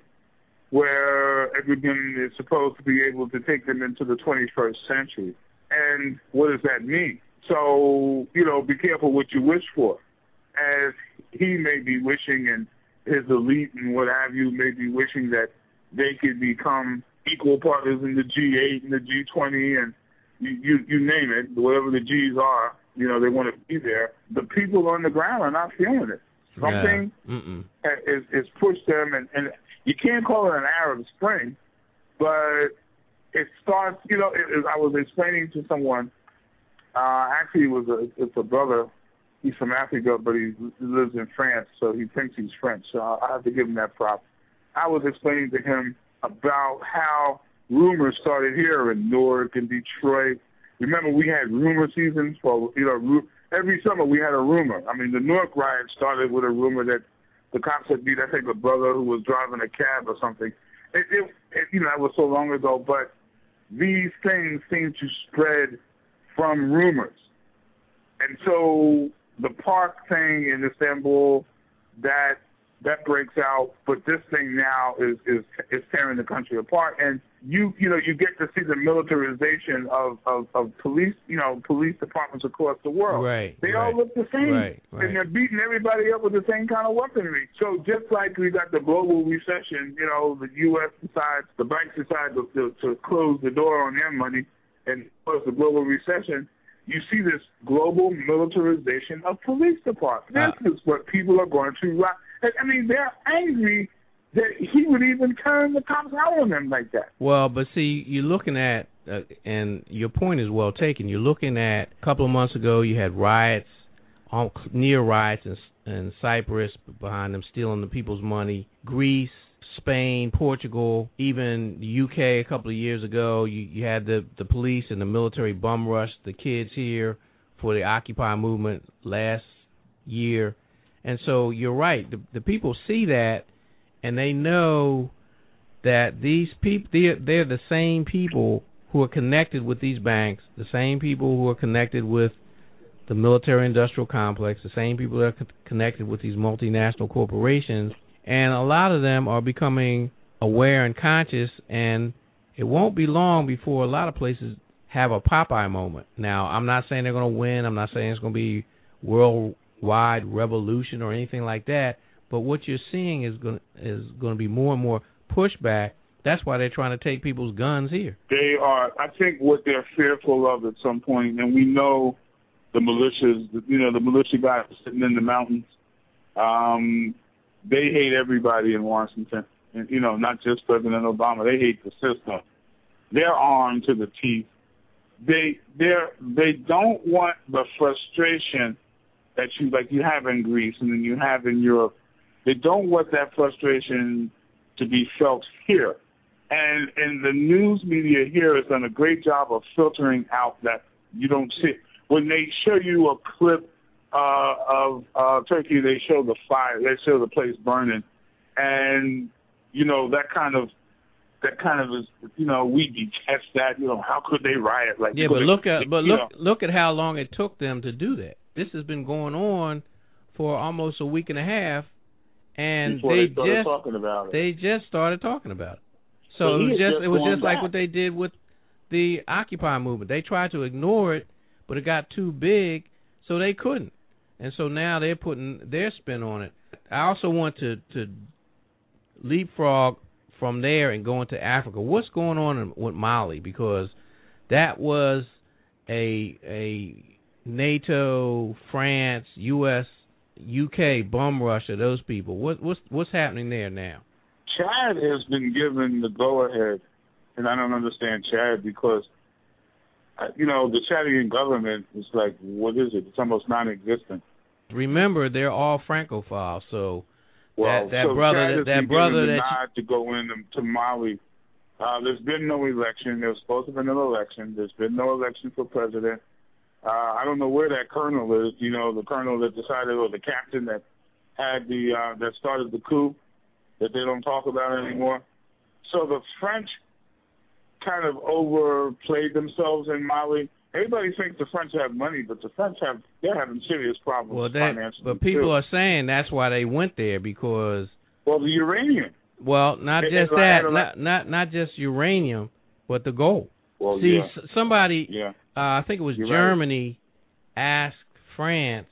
where everyone is supposed to be able to take them into the twenty-first century. And what does that mean? So, you know, be careful what you wish for. As he may be wishing, and his elite and what have you may be wishing that they could become equal partners in the G eight and the G twenty and you, you, you name it, whatever the G's are, you know, they want to be there. The people on the ground are not feeling it. Something yeah. is, is pushed them, and, and you can't call it an Arab Spring, but it starts, you know, it, it, I was explaining to someone, uh, actually it was a, it's a brother, he's from Africa, but he lives in France, so he thinks he's French, so I have to give him that prop. I was explaining to him about how rumors started here in Newark and Detroit. Remember, we had rumor seasons for, you know, every summer we had a rumor. I mean, the Newark riot started with a rumor that the cops had beat, I think, a brother who was driving a cab or something. It, it, it, you know, that was so long ago, but these things seem to spread from rumors. And so the park thing in Istanbul, that that breaks out. But this thing now is is is tearing the country apart. And you you know you get to see the militarization of, of, of police you know police departments across the world. Right. They right, all look the same, right, right. and they're beating everybody up with the same kind of weaponry. So just like we got the global recession, you know, the U S decides, the banks decide to, to, to close the door on their money, and close the global recession. You see this global militarization of police departments. This uh, is what people are going to rock. I mean, they're angry that he would even turn the cops out on them like that. Well, but see, you're looking at, uh, and your point is well taken, you're looking at a couple of months ago you had riots, um, near riots in, in Cyprus, behind them stealing the people's money, Greece, Spain, Portugal, even the U K a couple of years ago. You, you had the, the police and the military bum rush the kids here for the Occupy movement last year. And so you're right. The, the people see that, and they know that these people, they're, they're the same people who are connected with these banks, the same people who are connected with the military-industrial complex, the same people that are co- connected with these multinational corporations. And a lot of them are becoming aware and conscious, and it won't be long before a lot of places have a Popeye moment. Now, I'm not saying they're going to win. I'm not saying it's going to be worldwide revolution or anything like that. But what you're seeing is going to, is going to be more and more pushback. That's why they're trying to take people's guns here. They are. I think what they're fearful of at some point, and we know the militias, you know, the militia guys sitting in the mountains, um, they hate everybody in Washington, and, you know, not just President Obama. They hate the system. They're armed to the teeth. They they they don't want the frustration that you like you have in Greece and then you have in Europe. They don't want that frustration to be felt here, and and the news media here has done a great job of filtering out that you don't see. When they show you a clip Uh, of uh, Turkey, they show the fire, they show the place burning, and you know that kind of that kind of is, you know, we detest that. You know, how could they riot like? Yeah, but they, look at but look know. look at how long it took them to do that. This has been going on for almost a week and a half, and Before they, they started just talking about it. they just started talking about it. So Well, it was just, just it was just back. like what they did with the Occupy movement. They tried to ignore it, but it got too big, so they couldn't. And so now they're putting their spin on it. I also want to, to leapfrog from there and go into Africa. What's going on in, with Mali? Because that was a a NATO, France, U S, U K bum rush of those people. What, what's what's happening there now? Chad has been given the go-ahead, and I don't understand Chad because, you know, the Chadian government is like, what is it? It's almost non-existent. Remember, they're all Francophiles, so well, that, that so brother, Chad that, has that been brother given the that nod to go in to Mali. Uh, there's been no election. There was supposed to have been an election. There's been no election for president. Uh, I don't know where that colonel is. You know, the colonel that decided, or the captain that had the uh, that started the coup that they don't talk about anymore. So the French kind of overplayed themselves in Mali. Everybody thinks the French have money, but the French have they're having serious problems well, financially. But people too. are saying that's why they went there because well, the uranium. Well, not it, just it, that, it, not not not just uranium, but the gold. Well, See, yeah. s- somebody, yeah. uh, I think it was You're Germany, right. asked France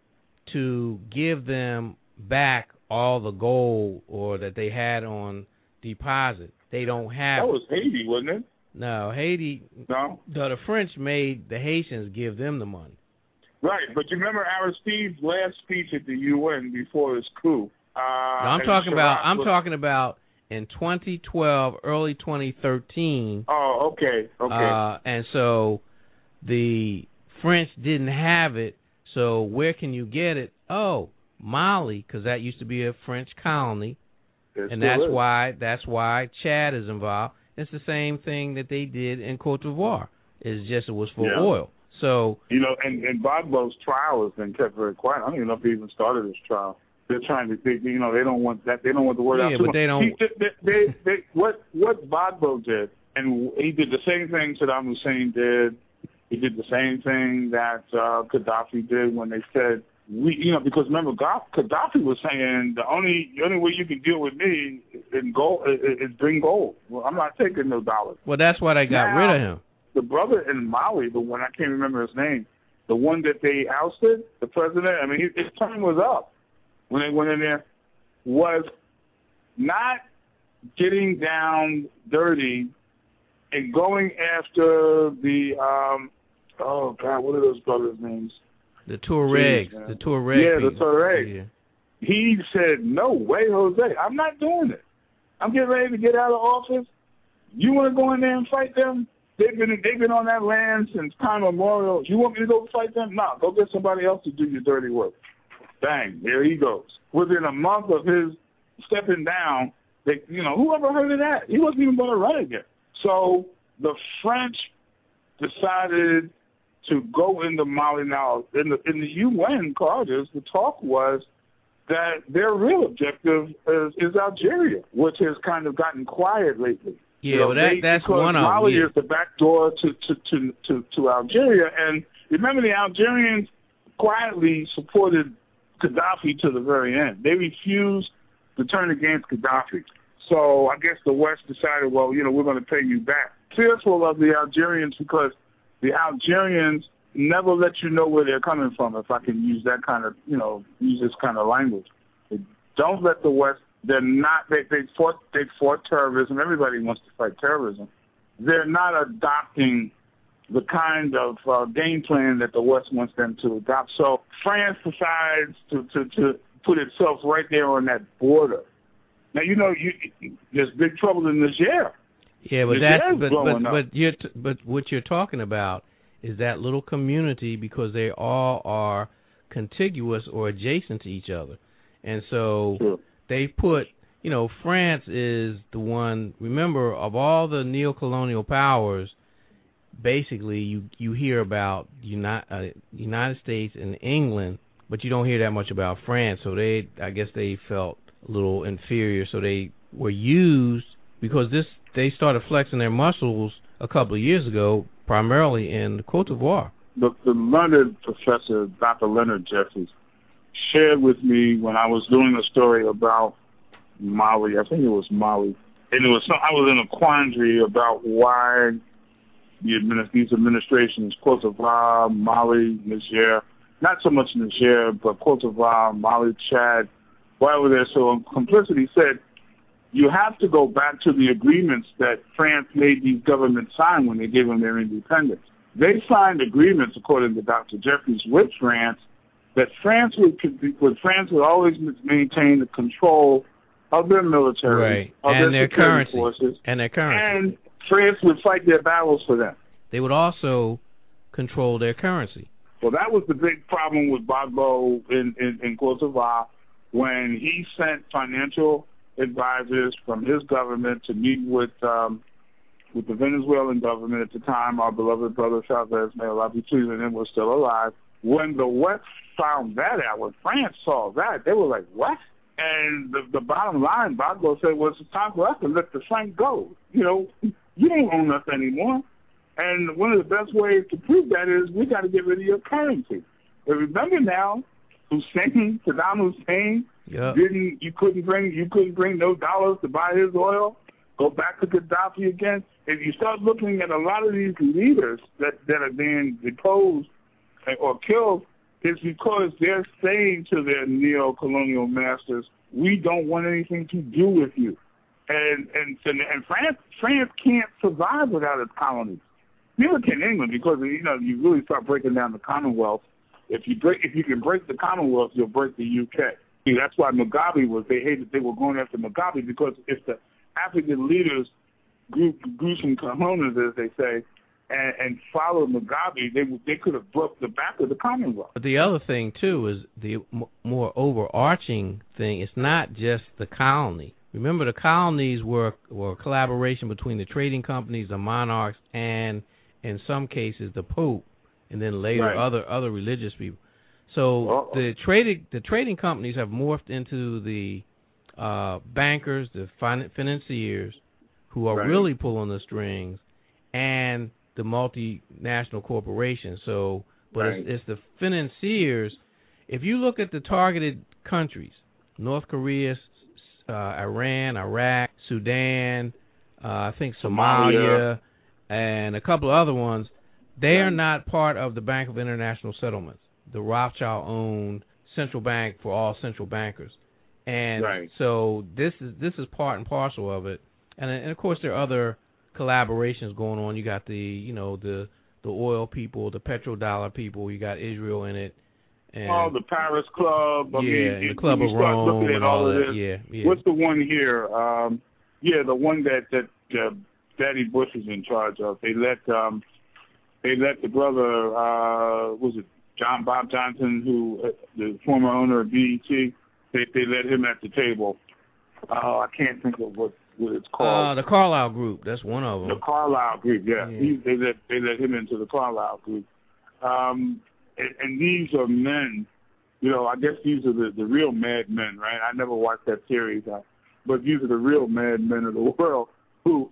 to give them back all the gold or that they had on deposit. They don't have. That was Haiti, wasn't it? No, Haiti. No. The, the French made the Haitians give them the money. Right, but you remember Aristide's last speech at the U N before his coup. Uh, no, I'm talking about. I'm was, talking about in twenty twelve, early twenty thirteen. Oh, okay, okay. Uh, and so the French didn't have it. So where can you get it? Oh, Mali, because that used to be a French colony, it and that's is. why that's why Chad is involved. It's the same thing that they did in Cote d'Ivoire. It's just it was for yeah. oil. So you know, and, and Gbagbo's trial has been kept very quiet. I don't even know if he even started his trial. They're trying to, they, you know, they don't want that. They don't want the word yeah, out. Yeah, too but much. they don't. He, they, they, they, what what Gbagbo did, and he did the same thing Saddam Hussein did. He did the same thing that uh, Gaddafi did when they said we, you know, because remember, Gaddafi was saying the only the only way you can deal with me in gold is bring gold. Well, I'm not taking no dollars. Well, that's why they got now, rid of him. The brother in Mali, the one I can't remember his name, the one that they ousted, the president. I mean, his term was up when they went in there. Was not getting down dirty and going after the um, oh God, what are those brothers' names? The Tuaregs, Jeez, the Tuareg. Yeah, people. the Tuaregs. Yeah. He said, no way, Jose, I'm not doing it. I'm getting ready to get out of office. You want to go in there and fight them? They've been they've been on that land since time immemorial. You want me to go fight them? No, go get somebody else to do your dirty work. Bang, there he goes. Within a month of his stepping down, they, you know, who ever heard of that? He wasn't even going to run again. So the French decided to go into Mali now. In the in the U N Carters, the talk was that their real objective is, is Algeria, which has kind of gotten quiet lately. Yeah, you know, well, that, they, that's one of them. Mali yeah. is the back door to, to, to, to, to Algeria. And remember, the Algerians quietly supported Gaddafi to the very end. They refused to turn against Gaddafi. So I guess the West decided, well, you know, we're going to pay you back. Fearful of the Algerians because the Algerians never let you know where they're coming from, if I can use that kind of, you know, use this kind of language. They don't let the West, they're not, they, they fought they fought terrorism. Everybody wants to fight terrorism. They're not adopting the kind of uh, game plan that the West wants them to adopt. So France decides to, to, to put itself right there on that border. Now, you know, you, there's big trouble in Niger. Yeah, but that's but but but, you're t- but what you're talking about is that little community because they all are contiguous or adjacent to each other, and so sure. they put you know France is the one. Remember, of all the neo-colonial powers, basically you you hear about United uh, United States and England, but you don't hear that much about France. So they, I guess, they felt a little inferior, so they were used because this. They started flexing their muscles a couple of years ago, primarily in Cote d'Ivoire. The, the learned professor, Doctor Leonard Jeffries, shared with me when I was doing a story about Mali. I think it was Mali, and it was some, I was in a quandary about why the administ- these administrations, Cote d'Ivoire, Mali, Niger, not so much Niger, but Cote d'Ivoire, Mali, Chad, why were there so complicit? He said, you have to go back to the agreements that France made these governments sign when they gave them their independence. They signed agreements, according to Doctor Jeffries, with France, that France would, would France would always maintain the control of their military, right. of and their, their currency, forces, and their currency, and France would fight their battles for them. They would also control their currency. Well, that was the big problem with Gbagbo in, in, in Cote d'Ivoire when he sent financial advisors from his government to meet with um, with the Venezuelan government at the time. Our beloved brother Chavez, may Allah be pleased with him, was still alive. When the West found that out, when France saw that, they were like, what? And the, the bottom line, Gbagbo said, well, it's time for us to let the franc go. You know, you don't own us anymore. And one of the best ways to prove that is we got to get rid of your currency. But remember now, Hussein, Saddam Hussein, Yep. Didn't you couldn't bring you couldn't bring no dollars to buy his oil? Go back to Gaddafi again. If you start looking at a lot of these leaders that, that are being deposed or killed, it's because they're saying to their neo-colonial masters, "We don't want anything to do with you." And and and France France can't survive without its colonies. Neither can England because you know you really start breaking down the Commonwealth. If you break if you can break the Commonwealth, you'll break the U K. That's why Mugabe was, they hated, they were going after Mugabe because if the African leaders grew, grew some cojones, as they say, and, and followed Mugabe, they they could have broke the back of the Commonwealth. But the other thing, too, is the m- more overarching thing. It's not just the colony. Remember, the colonies were, were a collaboration between the trading companies, the monarchs, and, in some cases, the Pope, and then later right. other other religious people. So Uh-oh. the trading the trading companies have morphed into the uh, bankers, the fin- financiers, who are right. really pulling the strings, and the multinational corporations. So, but right. it's, it's the financiers if you look at the targeted countries, North Korea, uh, Iran, Iraq, Sudan, uh, I think Somalia, Somalia, and a couple of other ones, they are not part of the Bank of International Settlements, the Rothschild-owned central bank for all central bankers. And right. so this is this is part and parcel of it. And, and of course there are other collaborations going on. You got the you know the the oil people, the petrodollar people. You got Israel in it. And oh, the Paris Club. I yeah, mean, and the it, Club of Rome looking at and all all of that. this. Yeah, yeah. What's the one here? Um, yeah, the one that that uh, Daddy Bush is in charge of. They let um, they let the brother uh, was it John Bob Johnson, who uh, the former owner of B E T. They they let him at the table. Uh, I can't think of what, what it's called. Uh, the Carlyle Group. That's one of them. The Carlyle Group. Yeah, yeah. He, they let they let him into the Carlyle Group. Um, and, and these are men. You know, I guess these are the, the real mad men, right? I never watched that series, uh, but these are the real mad men of the world who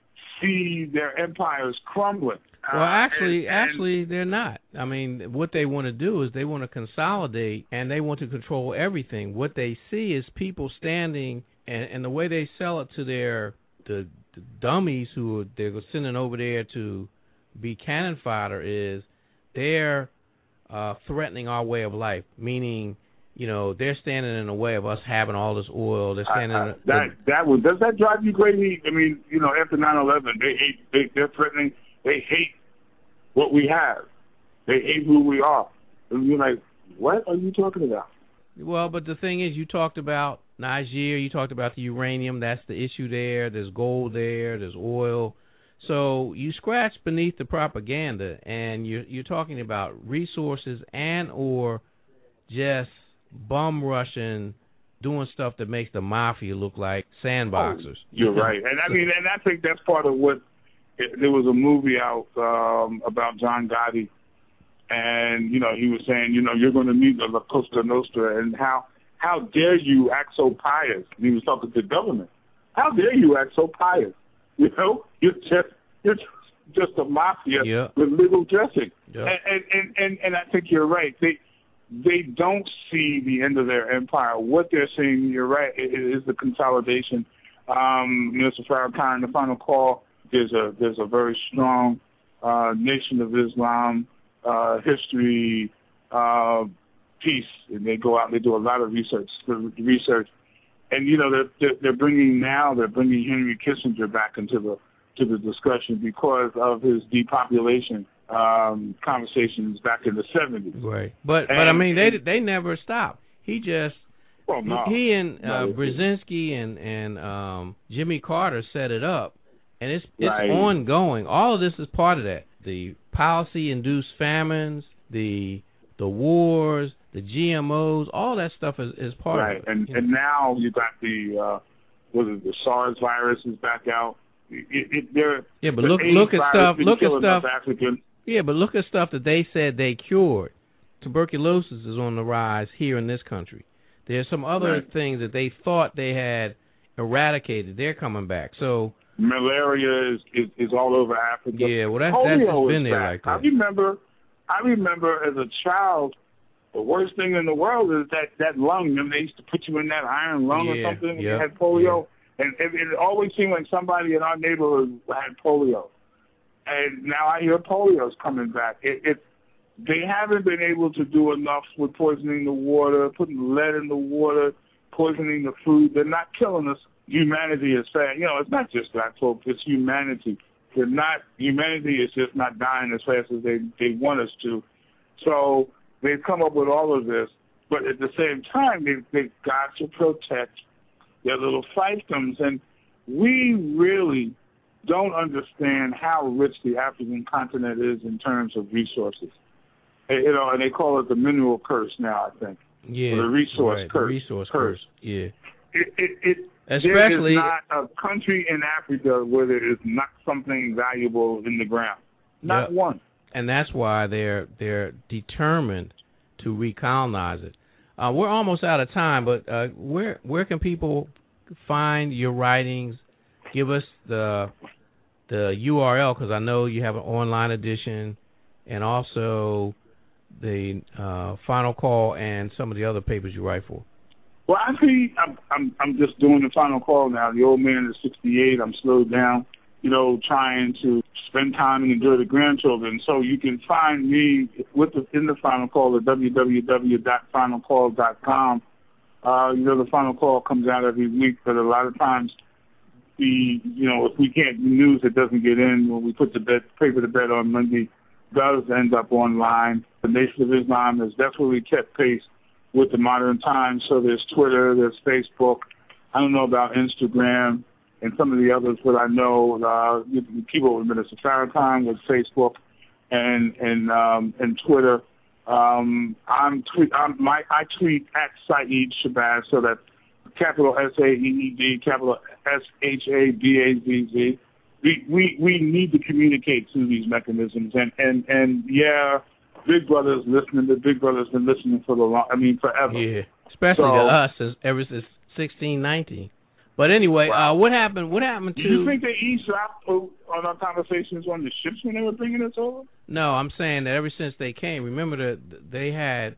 see their empires crumbling. Well, actually, uh, and, and actually, they're not. I mean, what they want to do is they want to consolidate and they want to control everything. What they see is people standing, and, and the way they sell it to their the, the dummies who are, they're sending over there to be cannon fodder is they're uh, threatening our way of life. Meaning, you know, they're standing in the way of us having all this oil. They're standing. I, I, in the, that that was does that drive you crazy? I mean, you know, after nine eleven, they hate. They, they're threatening. They hate what we have. They hate who we are. And you're like, what are you talking about? Well, but the thing is, you talked about Niger, you talked about the uranium. That's the issue there. There's gold there. There's oil. So you scratch beneath the propaganda, and you're, you're talking about resources and or just bum rushing, doing stuff that makes the mafia look like sandboxers. Oh, you're right. And I mean, and I think that's part of what, there was a movie out um, about John Gotti, and, you know, he was saying, you know, you're going to meet the La Costa Nostra, and how how dare you act so pious? And he was talking to the government. How dare you act so pious? You know, you're just you're just a mafia yeah. with legal dressing. Yeah. And, and, and, and I think you're right. They they don't see the end of their empire. What they're seeing, you're right, is the consolidation. Um, Mister Farrakhan, the final call. There's a there's a very strong uh, Nation of Islam uh, history uh, piece, and they go out and they do a lot of research research, and you know they're they're bringing now they're bringing Henry Kissinger back into the to the discussion because of his depopulation um, conversations back in the seventies. Right, but and, but I mean they they never stopped. He just well, no, he, he and uh, Brzezinski and and um, Jimmy Carter set it up. And it's it's right. ongoing. All of this is part of that. The policy-induced famines, the the wars, the G M Os, all that stuff is, is part right. of it. Right, and you and know. now you got the uh, what is it, the SARS virus is back out. It, it, yeah, but look look at stuff. Look at stuff. Africans. Yeah, but look at stuff that they said they cured. Tuberculosis is on the rise here in this country. There's some other right. things that they thought they had eradicated. They're coming back. So. Malaria is, is, is all over Africa. Yeah, well, that's, that's just been there like that. I remember, I remember as a child, the worst thing in the world is that, that lung. Remember, they used to put you in that iron lung yeah, or something when yeah, you had polio? Yeah. And it, it always seemed like somebody in our neighborhood had polio. And now I hear polio's coming back. It, it They haven't been able to do enough with poisoning the water, putting lead in the water, poisoning the food. They're not killing us. Humanity is saying, you know, it's not just black folks, it's humanity. They're not, humanity is just not dying as fast as they, they want us to. So they've come up with all of this, but at the same time, they, they've got to protect their little fiefdoms. And we really don't understand how rich the African continent is in terms of resources. You know, and they call it the mineral curse now, I think. Yeah, or the resource right, curse. The resource curse. curse, yeah. It, it, it, Especially, there is not a country in Africa where there is not something valuable in the ground. Not yep. one. And that's why they're they're determined to recolonize it. Uh, we're almost out of time, but uh, where where can people find your writings? Give us the the U R L, because I know you have an online edition, and also the uh, Final Call and some of the other papers you write for? Well, actually, I'm, I'm I'm just doing the Final Call now. The old man is sixty-eight. I'm slowed down, you know, trying to spend time and enjoy the grandchildren. So you can find me with the, in the Final Call at w w w dot final call dot com. Uh, you know, the Final Call comes out every week, but a lot of times, the you know, if we can't news that doesn't get in when we put the bed, paper to bed on Monday, does end up online. The Nation of Islam has definitely kept pace with the modern times. So there's Twitter, there's Facebook. I don't know about Instagram and some of the others, but I know uh, you can keep up with Minister Farrakhan with Facebook and and um, and Twitter. Um, I'm tweet. I'm my I tweet at Saeed Shabazz, so that's capital S A E E D, capital S H A B A Z Z. We we we need to communicate through these mechanisms, and and and yeah. Big Brother's listening. The Big Brother's been listening for the long. I mean, forever. Yeah, especially so, to us, as, ever since sixteen nineteen. But anyway, wow. uh, what happened? What happened to? Do you think they eavesdropped on our conversations on the ships when they were bringing us over? No, I'm saying that ever since they came. Remember that they had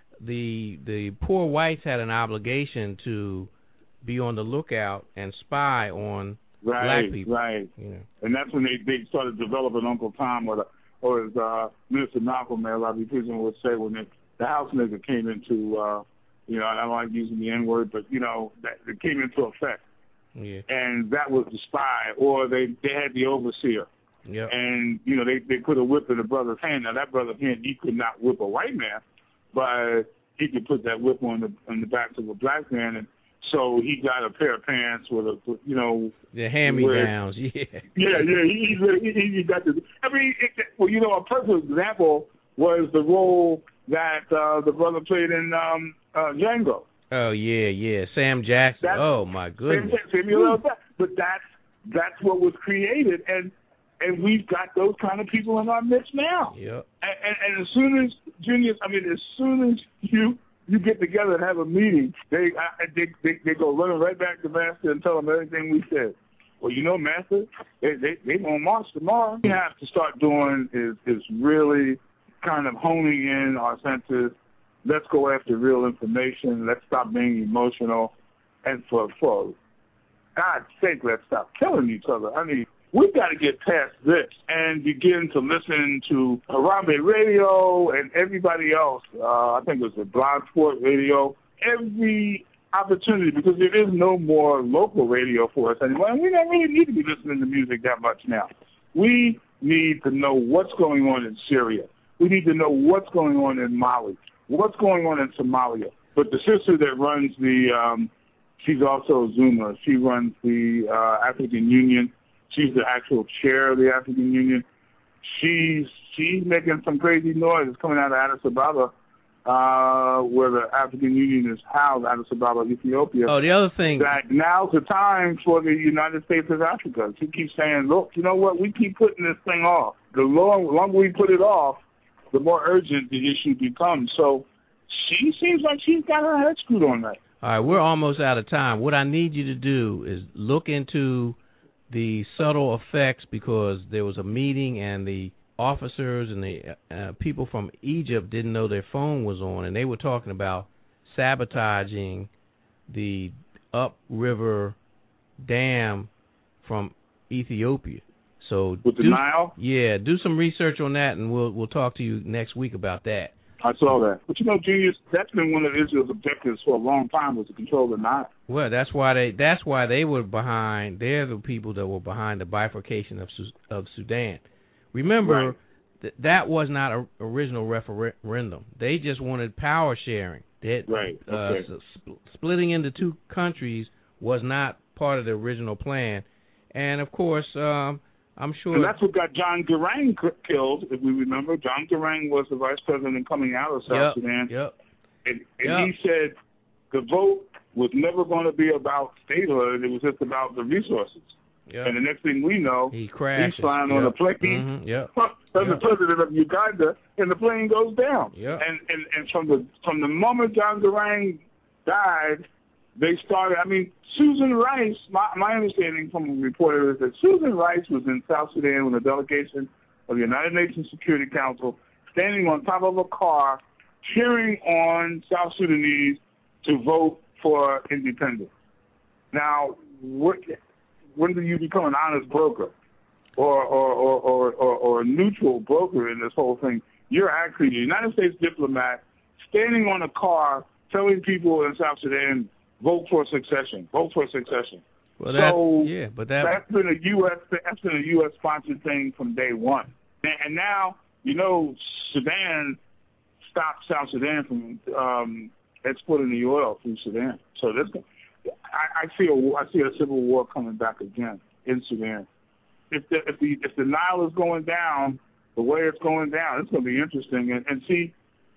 the the poor whites had an obligation to be on the lookout and spy on right, black people. Right, you know. And that's when they they started developing Uncle Tom or the. Or as uh, Minister Malcolm, man, a lot of people would say when it, the house nigga came into, uh, you know, I don't like using the N word, but you know, that it came into effect, yeah. And that was the spy, or they they had the overseer, yep. And you know they they put a whip in the brother's hand. Now that brother's hand, he could not whip a white man, but he could put that whip on the on the back of a black man, and so he got a pair of pants with a, you know, the hand-me-downs, yeah. Yeah, yeah, he, he, he got the, I mean, it, well, you know, a perfect example was the role that uh, the brother played in um, uh, Django. Oh, yeah, yeah, Sam Jackson. That's, oh, my goodness. Sam, Samuel L. Jackson. But that's, that's what was created, and and we've got those kind of people in our midst now. Yep. And, and, and as soon as, Junius, I mean, as soon as you... you get together and have a meeting, they, I, they they they go running right back to Master and tell him everything we said. Well, you know, Master, they they they gonna march tomorrow. What we have to start doing is is really kind of honing in our senses. Let's go after real information. Let's stop being emotional, and for for God's sake, let's stop killing each other. I mean, we've got to get past this and begin to listen to Harambe Radio and everybody else. Uh, I think it was the Blog Sport Radio. Every opportunity, because there is no more local radio for us anymore. And we don't really need to be listening to music that much now. We need to know what's going on in Syria. We need to know what's going on in Mali, what's going on in Somalia. But the sister that runs the, um, she's also Zuma. She runs the uh, African Union. She's the actual chair of the African Union. She's she's making some crazy noise. It's coming out of Addis Ababa, uh, where the African Union is housed, Addis Ababa, Ethiopia. Oh, the other thing. That now's the time for the United States of Africa. She keeps saying, look, you know what, we keep putting this thing off. The long, longer we put it off, the more urgent the issue becomes. So she seems like she's got her head screwed on that. All right, we're almost out of time. What I need you to do is look into the subtle effects, because there was a meeting and the officers and the uh, people from Egypt didn't know their phone was on, and they were talking about sabotaging the upriver dam from Ethiopia. So with the do, Nile? Yeah, do some research on that, and we'll we'll talk to you next week about that. I saw that. But you know, Genius, that's been one of Israel's objectives for a long time, was to control the Nile. Well, that's why they that's why they were behind. They're the people that were behind the bifurcation of of Sudan. Remember, right. th- that was not an original referendum. They just wanted power sharing. That, right. Uh, okay. so sp- splitting into two countries was not part of the original plan. And of course, um, I'm sure. And that's what got John Garang killed, if we remember. John Garang was the vice president coming out of South yep, Sudan. Yep. And, and yep. he said the vote was never going to be about statehood. It was just about the resources. Yep. And the next thing we know, he crashes. he's flying yep. on a plane. Mm-hmm. Yep. As yep. the president of Uganda, and the plane goes down. Yep. And, and and from the from the moment John Garang died, they started. I mean, Susan Rice. My my understanding from a reporter is that Susan Rice was in South Sudan with a delegation of the United Nations Security Council, standing on top of a car, cheering on South Sudanese to vote for independence. Now, what, when do you become an honest broker or or, or, or, or or a neutral broker in this whole thing? You're actually a United States diplomat standing on a car telling people in South Sudan, vote for succession, vote for succession. Well, that, so yeah, but that, that's been a U S that's been a U S sponsored thing from day one. And, and now, you know, Sudan stopped South Sudan from um, exporting the oil through Sudan. So this, I, I see a I see a civil war coming back again in Sudan. If the if the if the Nile is going down the way it's going down, it's going to be interesting. And, and see,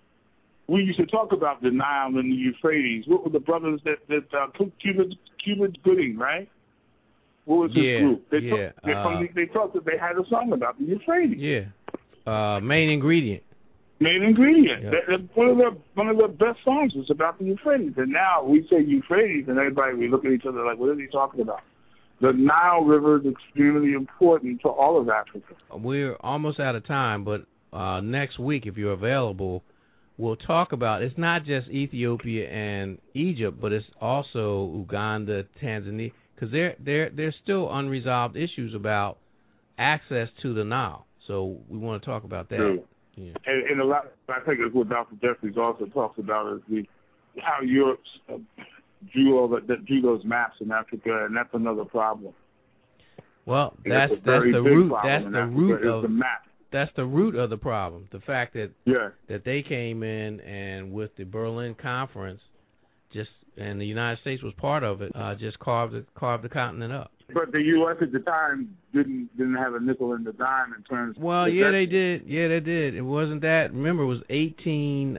we used to talk about the Nile and the Euphrates. What were the brothers that that uh, Cuba Cuba Gooding, right? What was his yeah, group? They yeah. Talk, they, uh, from the, they talked that they had a song about the Euphrates. Yeah. Uh, main ingredient. Main ingredient. Yeah. That, that one of the one of the best songs was about the Euphrates. And now we say Euphrates, and everybody we look at each other like, what is he talking about? The Nile River is extremely important to all of Africa. We're almost out of time, but uh, next week, if you're available, we'll talk about, it's not just Ethiopia and Egypt, but it's also Uganda, Tanzania, because there there there's still unresolved issues about access to the Nile. So we want to talk about that. True. Yeah. And, and a lot, I think it's what Doctor Jeffries also talks about is the how Europe uh, drew all the, that drew those maps in Africa, and that's another problem. Well, And that's that's, that's the root. That's in the Africa root is of the map. That's the root of the problem. The fact that yeah. that they came in and with the Berlin Conference, just and the United States was part of it, uh, just carved the, carved the continent up. But the U S at the time didn't didn't have a nickel in the dime in terms. Well, of yeah, that. they did. Yeah, they did. It wasn't that. Remember, it was eighteen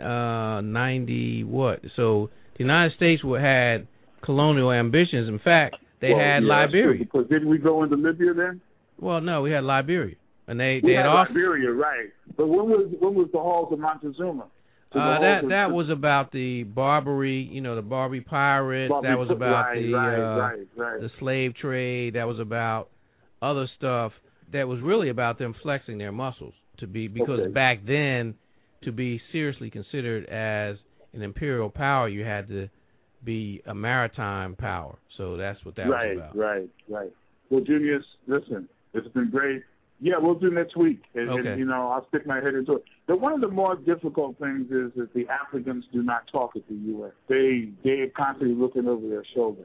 ninety what? So the United States had colonial ambitions. In fact, they well, had yeah, Liberia. Because didn't we go into Libya then? Well, no, we had Liberia, and they we they had, had also Liberia, right? But when was when was the halls of Montezuma? So uh, the that halls that of, was about the Barbary, you know, the Barbary pirates. Barbary, that was about right, the right, uh, right, right. the slave trade. That was about other stuff. That was really about them flexing their muscles to be because Okay. back then, to be seriously considered as an imperial power, you had to be a maritime power. So that's what that right, was about. Right, right, right. Well, Junius, listen, it's been great. Yeah, we'll do next week. And, Okay. and, you know, I'll stick my head into it. But one of the more difficult things is that the Africans do not talk at the U S. They they are constantly looking over their shoulder.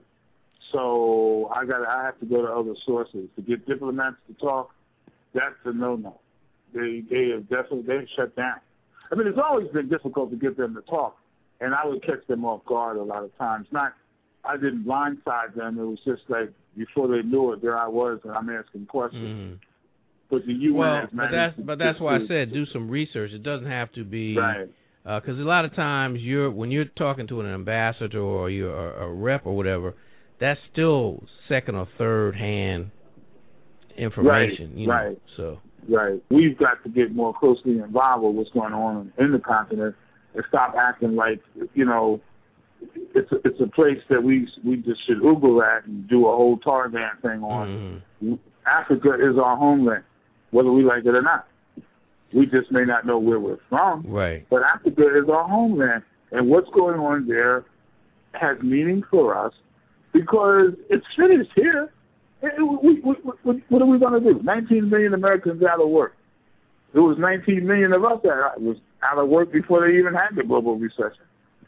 So I got I have to go to other sources to get diplomats to talk. That's a no-no. They they have definitely they've shut down. I mean, it's always been difficult to get them to talk, and I would catch them off guard a lot of times. Not I didn't blindside them. It was just like before they knew it, there I was, and I'm asking questions. Mm-hmm. But the U N Well, has but managed that's to but that's why I to- said do some research. It doesn't have to be right. because a lot of times you're when you're talking to an ambassador or you're a, a rep or whatever, that's still second or third hand information. Right, you know? right. So Right. We've got to get more closely involved with what's going on in the continent and stop acting like, you know, it's a, it's a place that we we just should Google at and do a whole Tarzan thing on. mm-hmm. Africa is our homeland, whether we like it or not. We just may not know where we're from. Right. But Africa is our homeland, and what's going on there has meaning for us because it's finished here. We, we, we, what are we going to do? nineteen million Americans out of work. There was nineteen million of us that was out of work before they even had the global recession.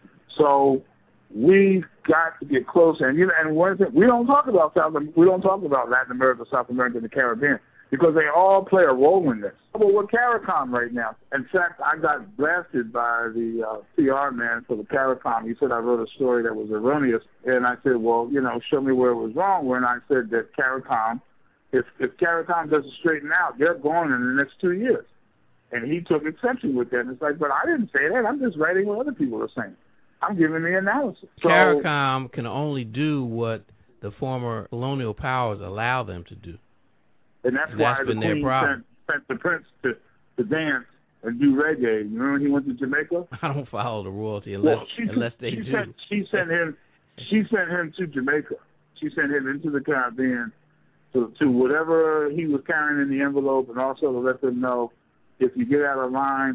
So we've got to get closer. And you know, and one thing we don't talk about South, we don't talk about Latin America, South America, and the Caribbean because they all play a role in this. But we're CARICOM right now. In fact, I got blasted by the uh, P R man for the CARICOM. He said I wrote a story that was erroneous, and I said, well, you know, show me where it was wrong. When I said that CARICOM, if if CARICOM doesn't straighten out, they're gone in the next two years. And he took exception with that. And it's like, but I didn't say that. I'm just writing what other people are saying. I'm giving the analysis. So, CARICOM can only do what the former colonial powers allow them to do. And that's, and why that's the been their Queen problem. sent, sent the prince to, to dance and do reggae. You remember when he went to Jamaica? I don't follow the royalty unless well, she, unless they she do. Sent, she sent him. She sent him to Jamaica. She sent him into the Caribbean to, to whatever he was carrying in the envelope, and also to let them know if you get out of line,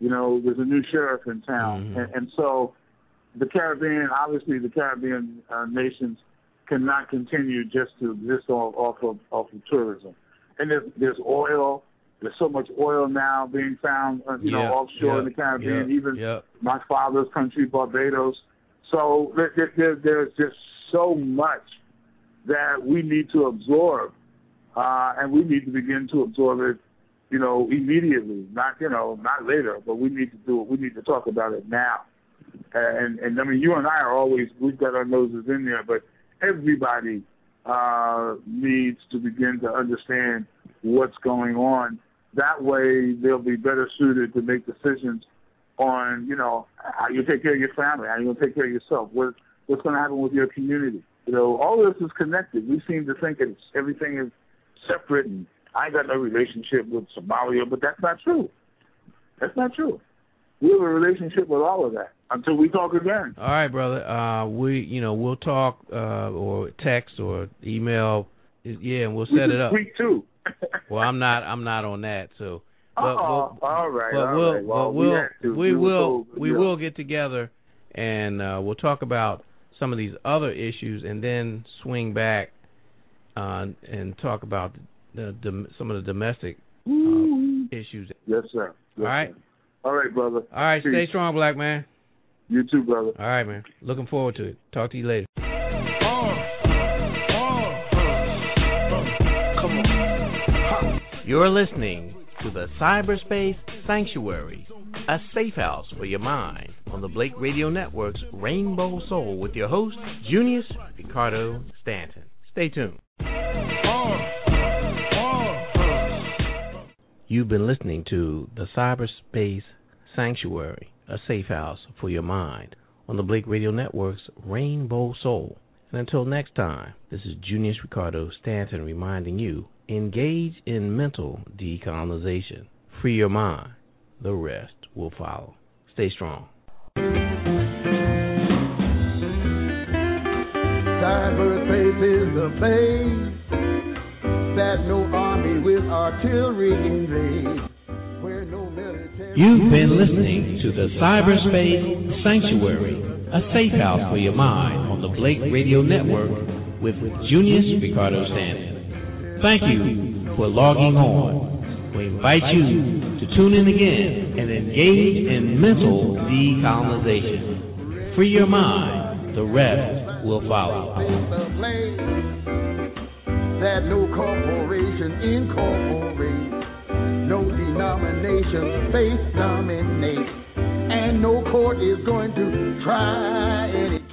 You know, there's a new sheriff in town. Mm-hmm. And, and so the Caribbean, obviously the Caribbean uh, nations cannot continue just to exist off, off of off of tourism. And there's, there's oil. There's so much oil now being found, uh, you yeah, know, offshore yeah, in the Caribbean, yeah, even yeah. my father's country, Barbados. So there, there, there's just so much that we need to absorb, uh, and we need to begin to absorb it, you know, immediately, not, you know, not later, but we need to do it. We need to talk about it now. And, and I mean, you and I are always, we've got our noses in there, but everybody uh, needs to begin to understand what's going on. That way they'll be better suited to make decisions on, you know, how you take care of your family, how you're going to take care of yourself, what, what's going to happen with your community. You know, all this is connected. We seem to think that everything is separate and I ain't got no relationship with Somalia, but that's not true. That's not true. We have a relationship with all of that until we talk again. All right, brother. Uh, we, you know, we'll talk uh, or text or email. Yeah, and we'll set we it up. Speak too. Well, I'm not. I'm not on that. So. But, oh, but, all right. But all we'll, right. Well, but we'll, we, we, we will. told, We yeah. will get together, and uh, we'll talk about some of these other issues, and then swing back uh, and talk about the, the, some of the domestic uh, issues. Yes, sir. Yes, all right. Sir. All right, brother. All right. Peace. Stay strong, black man. You too, brother. All right, man. Looking forward to it. Talk to you later. You're listening to the Cyberspace Sanctuary, a safe house for your mind, on the Blake Radio Network's Rainbow Soul with your host, Junius Ricardo Stanton. Stay tuned. You've been listening to the Cyberspace Sanctuary, a safe house for your mind, on the Blake Radio Network's Rainbow Soul. And until next time, this is Junius Ricardo Stanton reminding you, engage in mental decolonization. Free your mind. The rest will follow. Stay strong. Cyberspace is the place that no army with artillery invades, where no military... You've been listening to the Cyberspace Sanctuary, a safe house for your mind, on the Blake Radio Network with Junius Ricardo Stanton. Thank you for logging on. We invite you to tune in again and engage in mental decolonization. Free your mind. The rest will follow. That no corporation incorporates, no denomination face dominate, and no court is going to try any